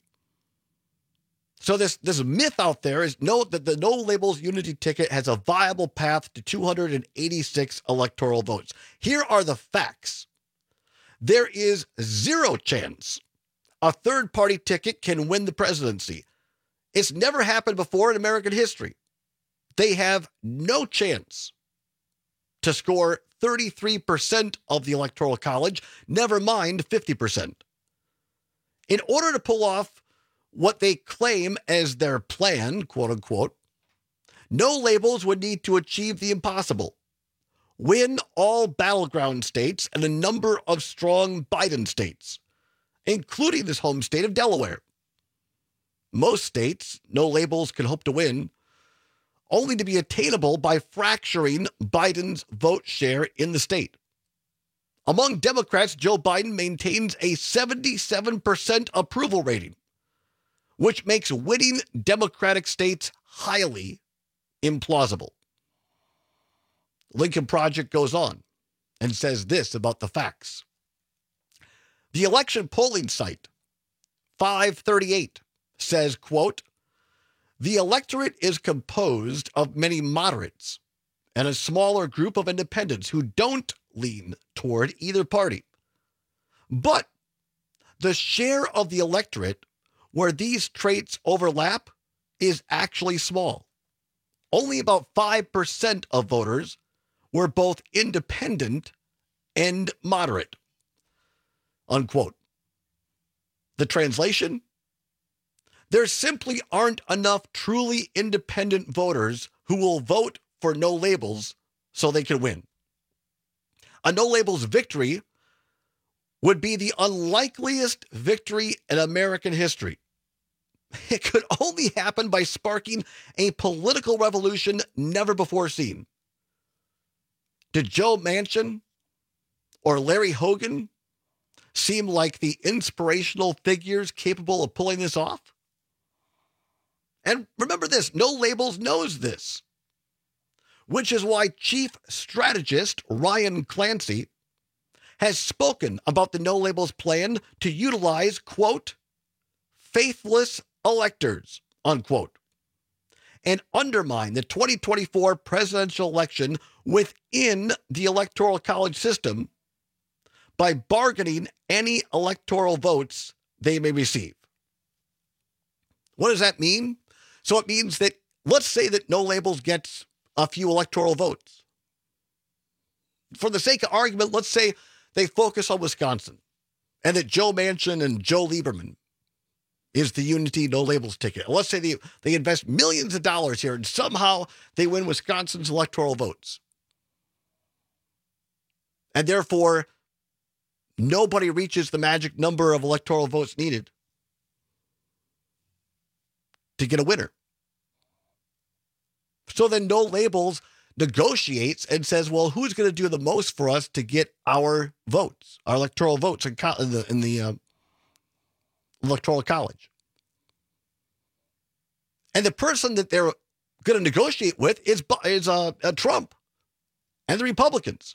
So this, this myth out there is know that the no labels unity ticket has a viable path to two hundred eighty-six electoral votes. Here are the facts. There is zero chance a third party ticket can win the presidency. It's never happened before in American history. They have no chance to score thirty-three percent of the Electoral College, never mind fifty percent. In order to pull off what they claim as their plan, quote unquote, no labels would need to achieve the impossible. Win all battleground states and a number of strong Biden states, including his home state of Delaware. Most states, no labels can hope to win, only to be attainable by fracturing Biden's vote share in the state. Among Democrats, Joe Biden maintains a seventy-seven percent approval rating, which makes winning Democratic states highly implausible. Lincoln Project goes on and says this about the facts. The election polling site, five thirty-eight, says, quote, the electorate is composed of many moderates and a smaller group of independents who don't lean toward either party. But the share of the electorate where these traits overlap is actually small. Only about five percent of voters were both independent and moderate, unquote. The translation? There simply aren't enough truly independent voters who will vote for no labels so they can win. A no labels victory would be the unlikeliest victory in American history. It could only happen by sparking a political revolution never before seen. Did Joe Manchin or Larry Hogan seem like the inspirational figures capable of pulling this off? And remember this, No Labels knows this, which is why Chief Strategist Ryan Clancy has spoken about the No Labels plan to utilize, quote, faithless electors, unquote, and undermine the twenty twenty-four presidential election within the Electoral College system by bargaining any electoral votes they may receive. What does that mean? So it means that, let's say that No Labels gets a few electoral votes. For the sake of argument, let's say they focus on Wisconsin and that Joe Manchin and Joe Lieberman is the Unity No Labels ticket. Let's say they, they invest millions of dollars here and somehow they win Wisconsin's electoral votes. And therefore, nobody reaches the magic number of electoral votes needed to get a winner. So then No Labels negotiates and says, well, who's going to do the most for us to get our votes, our electoral votes in, co- in the, in the uh, Electoral College? And the person that they're going to negotiate with is, is uh, uh, Trump and the Republicans.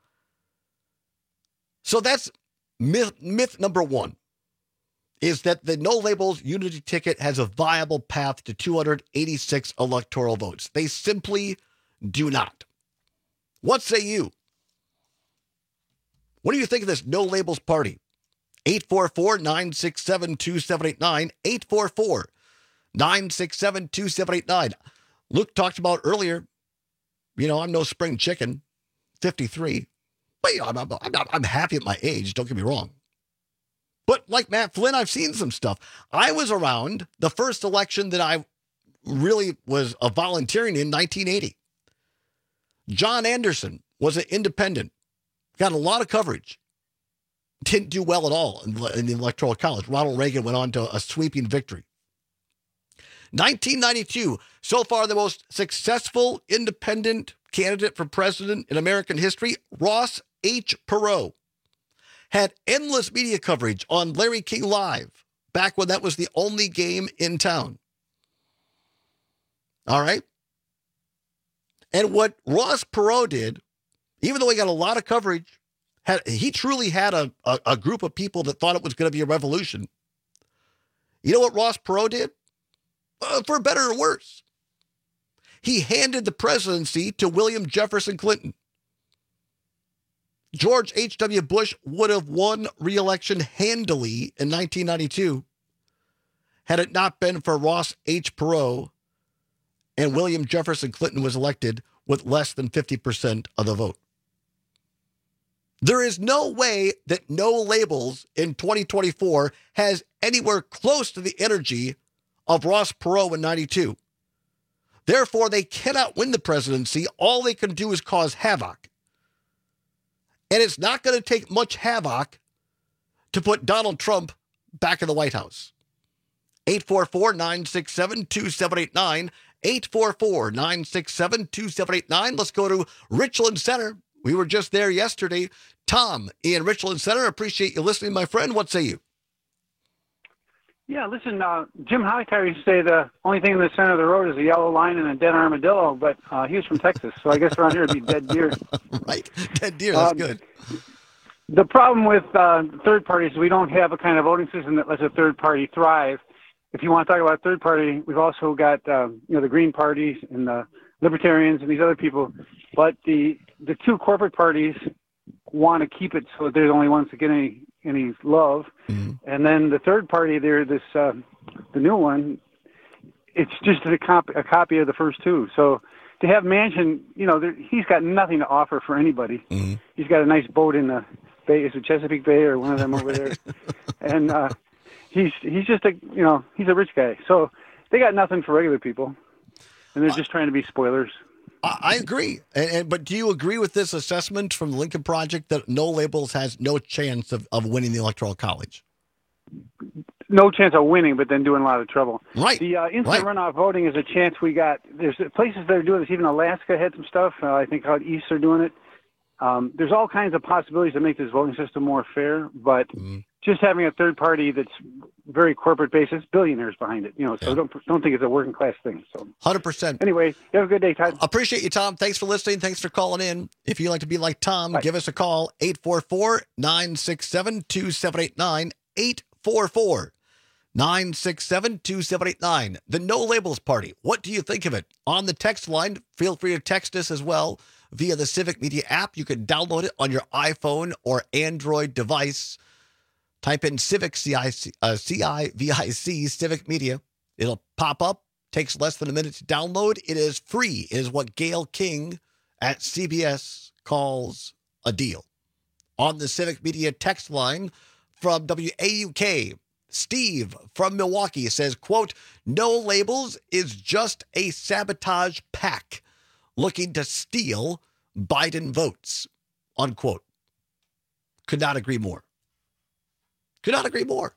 So that's myth, myth number one, is that the No Labels Unity ticket has a viable path to two hundred eighty-six electoral votes. They simply do not. What say you? What do you think of this No Labels party? eight four four, nine six seven, two seven eight nine, eight four four, nine six seven, two seven eight nine. Luke talked about earlier, you know, I'm no spring chicken, fifty-three. But you know, I'm, I'm, I'm, not, I'm happy at my age, don't get me wrong. But like Matt Flynn, I've seen some stuff. I was around the first election that I really was uh, volunteering in, nineteen eighty. John Anderson was an independent, got a lot of coverage. Didn't do well at all in, in the Electoral College. Ronald Reagan went on to a sweeping victory. nineteen ninety-two, so far the most successful independent candidate for president in American history, Ross H. Perot, had endless media coverage on Larry King Live, back when that was the only game in town. All right? And what Ross Perot did, even though he got a lot of coverage, had he truly had a, a, a group of people that thought it was going to be a revolution. You know what Ross Perot did? Uh, for better or worse. He handed the presidency to William Jefferson Clinton. George H W. Bush would have won re-election handily in nineteen ninety-two had it not been for Ross H. Perot and William Jefferson Clinton was elected with less than fifty percent of the vote. There is no way that No Labels in twenty twenty-four has anywhere close to the energy of Ross Perot in ninety-two. Therefore, they cannot win the presidency. All they can do is cause havoc. And it's not going to take much havoc to put Donald Trump back in the White House. eight four four, nine six seven, two seven eight nine. eight four four, nine six seven, two seven eight nine. Let's go to Richland Center. We were just there yesterday. Tom in Richland Center, appreciate you listening, my friend. What say you? Yeah, listen, uh, Jim Hightower used to say the only thing in the center of the road is a yellow line and a dead armadillo, but uh, he was from Texas, so I guess around here it'd be dead deer. Right, dead deer, that's um, good. The problem with uh, third parties is we don't have a kind of voting system that lets a third party thrive. If you want to talk about third party, we've also got uh, you know the Green parties and the Libertarians and these other people, but the the two corporate parties want to keep it so that they're the only ones that get any any love, mm-hmm. and then the third party, they're this uh, the new one. It's just a, cop- a copy of the first two. So to have Manchin, you know, there, he's got nothing to offer for anybody. Mm-hmm. He's got a nice boat in the Bay, is it Chesapeake Bay or one of them over there, and uh, he's he's just a you know he's a rich guy. So they got nothing for regular people, and they're just trying to be spoilers. I agree. And, and but do you agree with this assessment from the Lincoln Project that No Labels has no chance of, of winning the Electoral College? No chance of winning, but then doing a lot of trouble. Right. The uh, instant right. runoff voting is a chance we got. There's places that are doing this. Even Alaska had some stuff. Uh, I think out east are doing it. Um, there's all kinds of possibilities to make this voting system more fair, but mm-hmm. just having a third party that's very corporate based, it's billionaires behind it, you know. So yeah. don't don't think it's a working class thing. So one hundred percent. Anyway, you have a good day, Todd. Appreciate you, Tom. Thanks for listening. Thanks for calling in. If you'd like to be like Tom, Bye. Give us a call eight four four, nine six seven, two seven eight nine eight four four, nine six seven, two seven eight nine. The No Labels Party. What do you think of it? On the text line, feel free to text us as well. Via the Civic Media app. You can download it on your iPhone or Android device. Type in Civic, C I C, uh, C I V I C, Civic Media. It'll pop up. Takes less than a minute to download. It is free. It is what Gayle King at C B S calls a deal. On the Civic Media text line from W A U K, Steve from Milwaukee says, quote, No Labels is just a sabotage pack looking to steal Biden votes, unquote. Could not agree more. Could not agree more.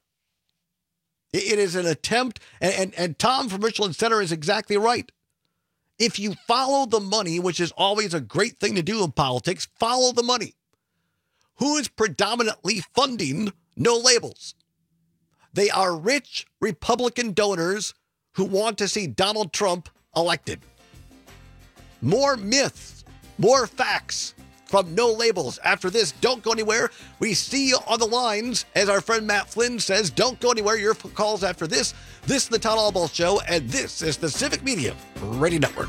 It is an attempt, and, and, and Tom from Richland Center is exactly right. If you follow the money, which is always a great thing to do in politics, follow the money. Who is predominantly funding No Labels? They are rich Republican donors who want to see Donald Trump elected. More myths, more facts from No Labels. After this, don't go anywhere. We see you on the lines. As our friend Matt Flynn says, don't go anywhere. Your calls after this. This is the Todd Albaugh Show, and this is the Civic Media Radio Network.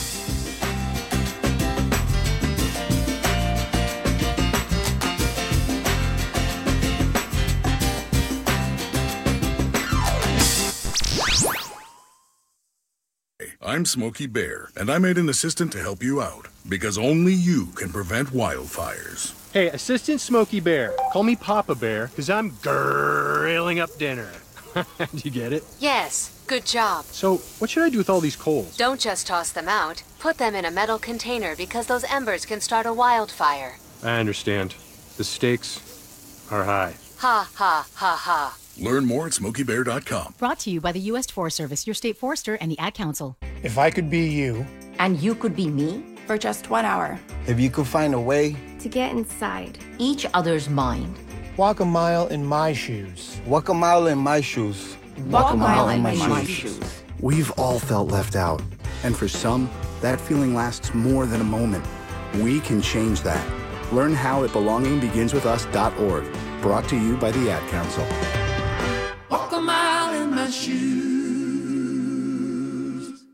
I'm Smokey Bear, and I made an assistant to help you out, because only you can prevent wildfires. Hey, Assistant Smokey Bear, call me Papa Bear, because I'm grilling up dinner. Do you get it? Yes, good job. So, what should I do with all these coals? Don't just toss them out. Put them in a metal container, because those embers can start a wildfire. I understand. The stakes are high. Ha, ha, ha, ha. Learn more at smokey bear dot com. Brought to you by the U S Forest Service, your state forester, and the Ad Council. If I could be you. And you could be me. For just one hour. If you could find a way. To get inside. Each other's mind. Walk a mile in my shoes. Walk a mile in my shoes. Walk, Walk a mile, mile in my, my shoes. shoes. We've all felt left out. And for some, that feeling lasts more than a moment. We can change that. Learn how at belonging begins with us dot org. Brought to you by the Ad Council. Walk a mile in my shoes.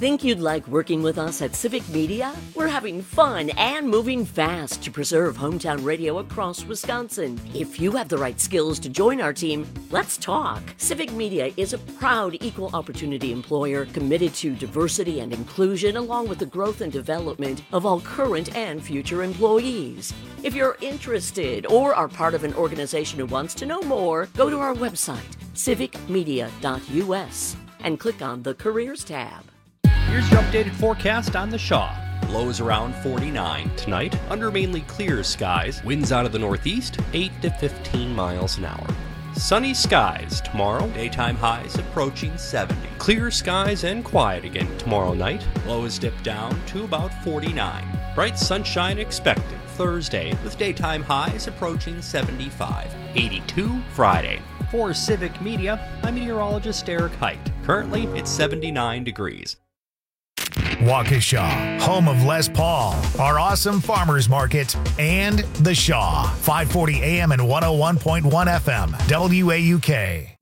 Think you'd like working with us at Civic Media? We're having fun and moving fast to preserve hometown radio across Wisconsin. If you have the right skills to join our team, let's talk. Civic Media is a proud equal opportunity employer committed to diversity and inclusion, along with the growth and development of all current and future employees. If you're interested or are part of an organization who wants to know more, go to our website, civic media dot u s, and click on the Careers tab. Here's your updated forecast on the Shaw. Lows around forty-nine. Tonight, under mainly clear skies, winds out of the northeast, eight to fifteen miles an hour. Sunny skies tomorrow, daytime highs approaching seventy. Clear skies and quiet again tomorrow night. Lows dip down to about forty-nine. Bright sunshine expected Thursday with daytime highs approaching seventy-five. eighty-two Friday. For Civic Media, I'm meteorologist Eric Height. Currently, it's seventy-nine degrees. Waukesha, home of Les Paul, our awesome farmers market, and The Shaw, five forty A M and one oh one point one F M, W A U K.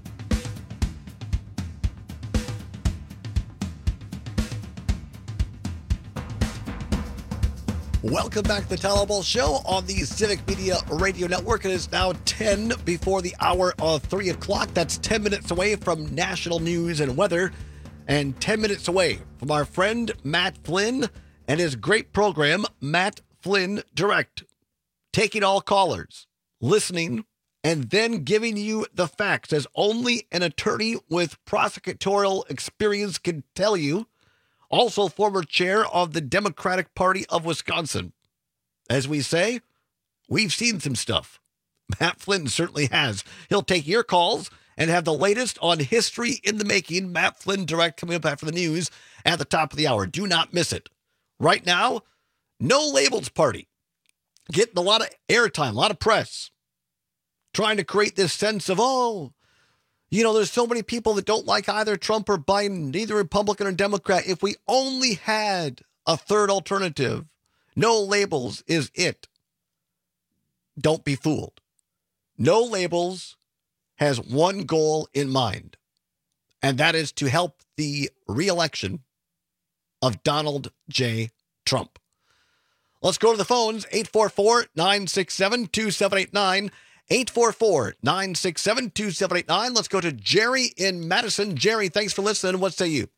Welcome back to the Town Show on the Civic Media Radio Network. It is now ten before the hour of three o'clock. That's ten minutes away from national news and weather, and ten minutes away from our friend Matt Flynn and his great program, Matt Flynn Direct. Taking all callers, listening, and then giving you the facts as only an attorney with prosecutorial experience can tell you. Also former chair of the Democratic Party of Wisconsin. As we say, we've seen some stuff. Matt Flynn certainly has. He'll take your calls and have the latest on history in the making. Matt Flynn Direct coming up after the news at the top of the hour. Do not miss it. Right now, No Labels Party. Getting a lot of airtime, a lot of press. Trying to create this sense of, oh, you know, there's so many people that don't like either Trump or Biden, neither Republican or Democrat. If we only had a third alternative, No Labels is it. Don't be fooled. No Labels has one goal in mind, and that is to help the re-election of Donald J. Trump. Let's go to the phones, eight four four, nine six seven, two seven eight nine. eight four four, nine six seven, two seven eight nine. Let's go to Jerry in Madison. Jerry, thanks for listening. What say you?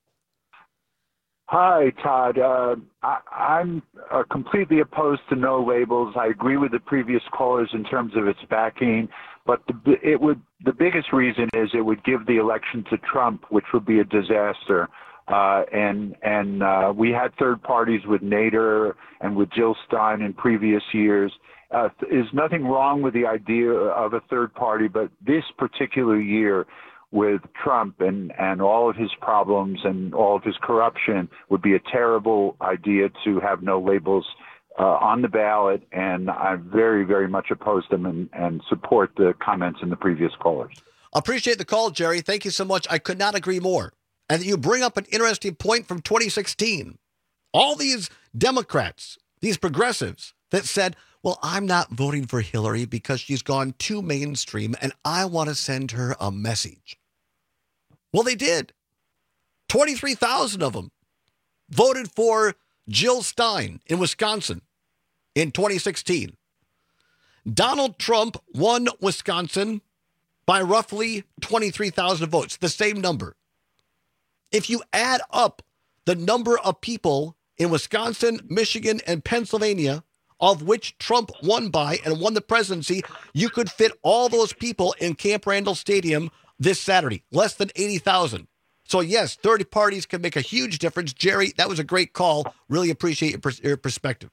Hi, Todd. Uh, I, I'm uh, completely opposed to No Labels. I agree with the previous callers in terms of its backing, but the, it would. The biggest reason is it would give the election to Trump, which would be a disaster. Uh, and and uh, we had third parties with Nader and with Jill Stein in previous years. Uh, there's nothing wrong with the idea of a third party, but this particular year with Trump and, and all of his problems and all of his corruption would be a terrible idea to have No Labels uh, on the ballot, and I very, very much oppose them and, and support the comments in the previous callers. Appreciate the call, Jerry. Thank you so much. I could not agree more. And you bring up an interesting point from twenty sixteen. All these Democrats, these progressives that said, well, I'm not voting for Hillary because she's gone too mainstream and I want to send her a message. Well, they did. twenty-three thousand of them voted for Jill Stein in Wisconsin in twenty sixteen. Donald Trump won Wisconsin by roughly twenty-three thousand votes, the same number. If you add up the number of people in Wisconsin, Michigan, and Pennsylvania of which Trump won by and won the presidency, you could fit all those people in Camp Randall Stadium this Saturday, less than eighty thousand. So yes, third parties can make a huge difference. Jerry, that was a great call. Really appreciate your, pers- your perspective.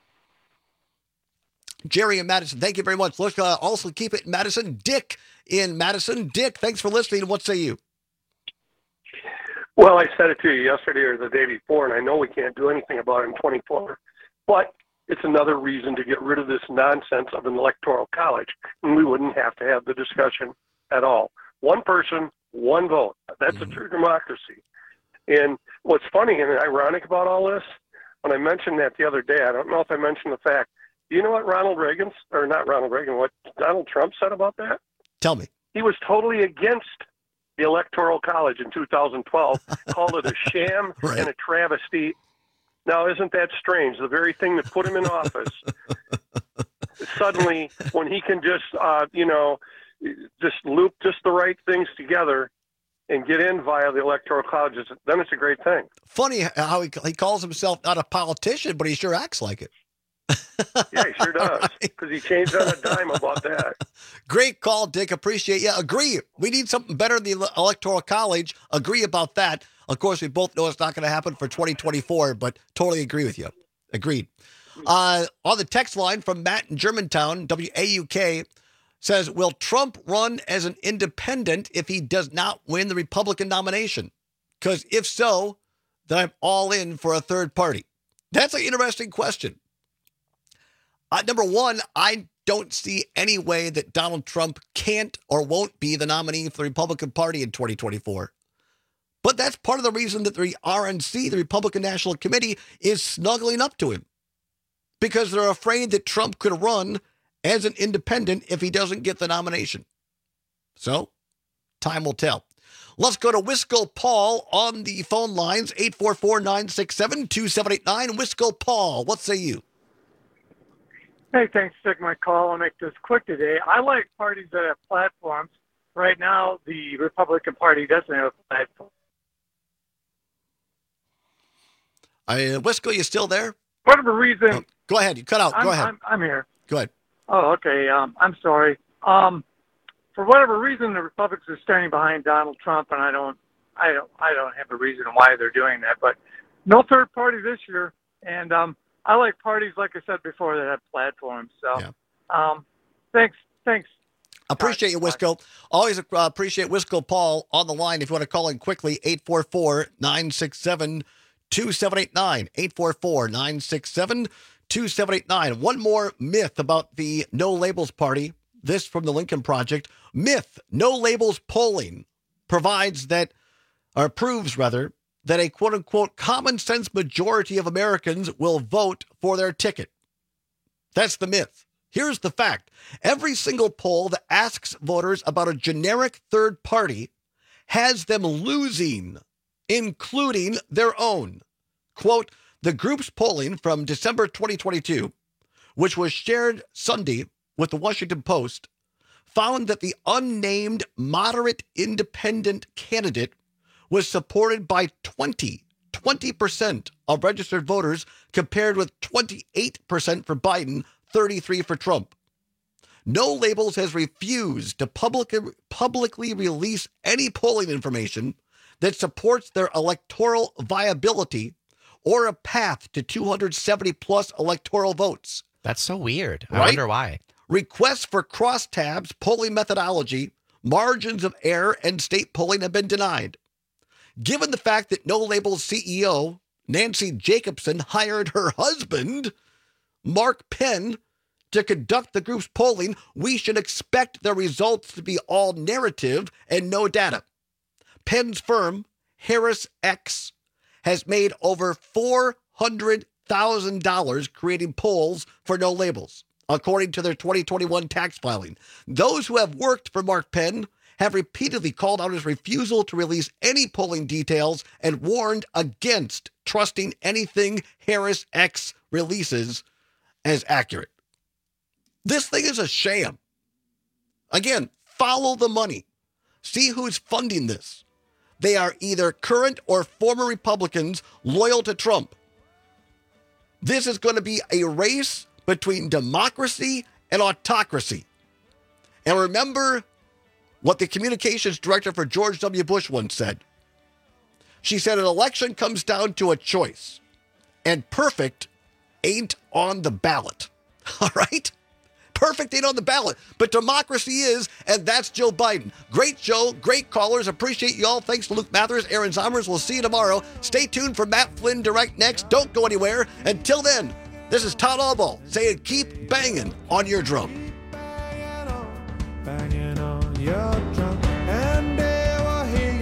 Jerry in Madison, thank you very much. Let's uh, also keep it in Madison. Dick in Madison. Dick, thanks for listening. What say you? Well, I said it to you yesterday or the day before, and I know we can't do anything about it in twenty-four, but it's another reason to get rid of this nonsense of an electoral college, and we wouldn't have to have the discussion at all. One person, one vote. That's mm-hmm. a true democracy. And what's funny and ironic about all this, when I mentioned that the other day, I don't know if I mentioned the fact, do you know what Ronald Reagan, or not Ronald Reagan, what Donald Trump said about that? Tell me. He was totally against the Electoral College in two thousand twelve, called it a sham Right. and a travesty. Now, isn't that strange? The very thing that put him in office, suddenly, when he can just, uh, you know, just loop just the right things together and get in via the Electoral College, then it's a great thing. Funny how he, he calls himself not a politician, but he sure acts like it. Yeah, he sure does, because he changed on a dime about that. Great call, Dick. Appreciate you. Agree. We need something better than the Electoral College. Agree about that. Of course, we both know it's not going to happen for twenty twenty-four, but totally agree with you. Agreed. Uh, on the text line from Matt in Germantown, W A U K, says, will Trump run as an independent if he does not win the Republican nomination? Because if so, then I'm all in for a third party. That's an interesting question. Uh, number one, I don't see any way that Donald Trump can't or won't be the nominee for the Republican Party in twenty twenty-four. But that's part of the reason that the R N C, the Republican National Committee, is snuggling up to him. Because they're afraid that Trump could run as an independent if he doesn't get the nomination. So, time will tell. Let's go to Wisco Paul on the phone lines, eight four four, nine six seven, two seven eight nine. Wisco Paul, what say you? Hey, thanks for taking my call. I'll make this quick today. I like parties that have platforms. Right now, the Republican Party doesn't have a platform. I, uh, Wisco, you still there? Whatever reason. Oh, go ahead. You cut out. I'm, Go ahead. I'm, I'm here. Go ahead. Oh, okay. Um, I'm sorry. Um, for whatever reason, the Republicans are standing behind Donald Trump, and I don't, I don't, I don't have a reason why they're doing that. But no third party this year, and um, I like parties, like I said before, that have platforms. So, Yeah. um, thanks, thanks. Appreciate you, Wisco. Always uh, appreciate Wisco Paul on the line. If you want to call in quickly, eight four four, nine six seven, two seven eight nine. eight four four, nine six seven, two seven eight nine. One more myth about the No Labels Party. This from the Lincoln Project. Myth, No Labels polling provides that, or proves rather, that a quote-unquote common sense majority of Americans will vote for their ticket. That's the myth. Here's the fact. Every single poll that asks voters about a generic third party has them losing, including their own. Quote, the group's polling from December twenty twenty-two, which was shared Sunday with the Washington Post, found that the unnamed moderate independent candidate was supported by twenty, twenty percent of registered voters compared with twenty-eight percent for Biden, thirty-three for Trump. No Labels has refused to public, publicly release any polling information that supports their electoral viability or a path to two hundred seventy plus electoral votes. That's so weird. I Right? wonder why. Requests for crosstabs, polling methodology, margins of error, and state polling have been denied. Given the fact that No Labels C E O Nancy Jacobson hired her husband, Mark Penn, to conduct the group's polling, we should expect the results to be all narrative and no data. Penn's firm, Harris X, has made over four hundred thousand dollars creating polls for No Labels, according to their twenty twenty-one tax filing. Those who have worked for Mark Penn have repeatedly called out his refusal to release any polling details and warned against trusting anything Harris X releases as accurate. This thing is a sham. Again, follow the money. See who's funding this. They are either current or former Republicans loyal to Trump. This is going to be a race between democracy and autocracy. And remember what the communications director for George W. Bush once said. She said an election comes down to a choice, and perfect ain't on the ballot. All right? Perfect ain't on the ballot, but democracy is, and that's Joe Biden. Great show, great callers. Appreciate you all. Thanks to Luke Mathers, Aaron Zomers. We'll see you tomorrow. Stay tuned for Matt Flynn Direct next. Don't go anywhere. Until then, this is Todd Albaugh saying keep banging on your drum. Banging on your drum, and they will hear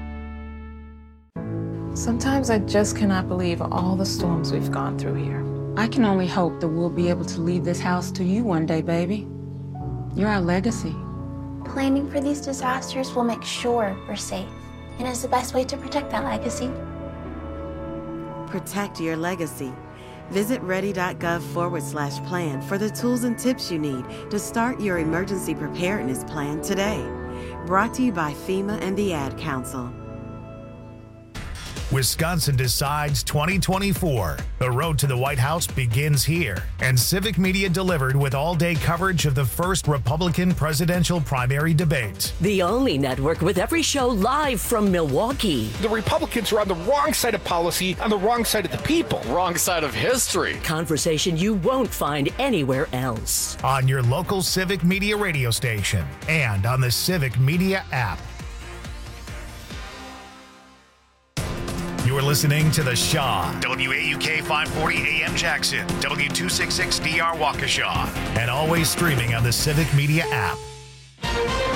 you. Sometimes I just cannot believe all the storms we've gone through here. I can only hope that we'll be able to leave this house to you one day, baby. You're our legacy. Planning for these disasters will make sure we're safe, and is the best way to protect that legacy. Protect your legacy. Visit ready.gov forward slash plan for the tools and tips you need to start your emergency preparedness plan today. Brought to you by FEMA and the Ad Council. Wisconsin Decides twenty twenty-four. The road to the White House begins here, and Civic Media delivered with all-day coverage of the first Republican presidential primary debate. The only network with every show live from Milwaukee. The Republicans are on the wrong side of policy, on the wrong side of the people. Wrong side of history. Conversation you won't find anywhere else. On your local Civic Media radio station and on the Civic Media app. You're listening to The Shaw. W A U K five forty A M Jackson, W two sixty-six D R Waukesha, and always streaming on the Civic Media app.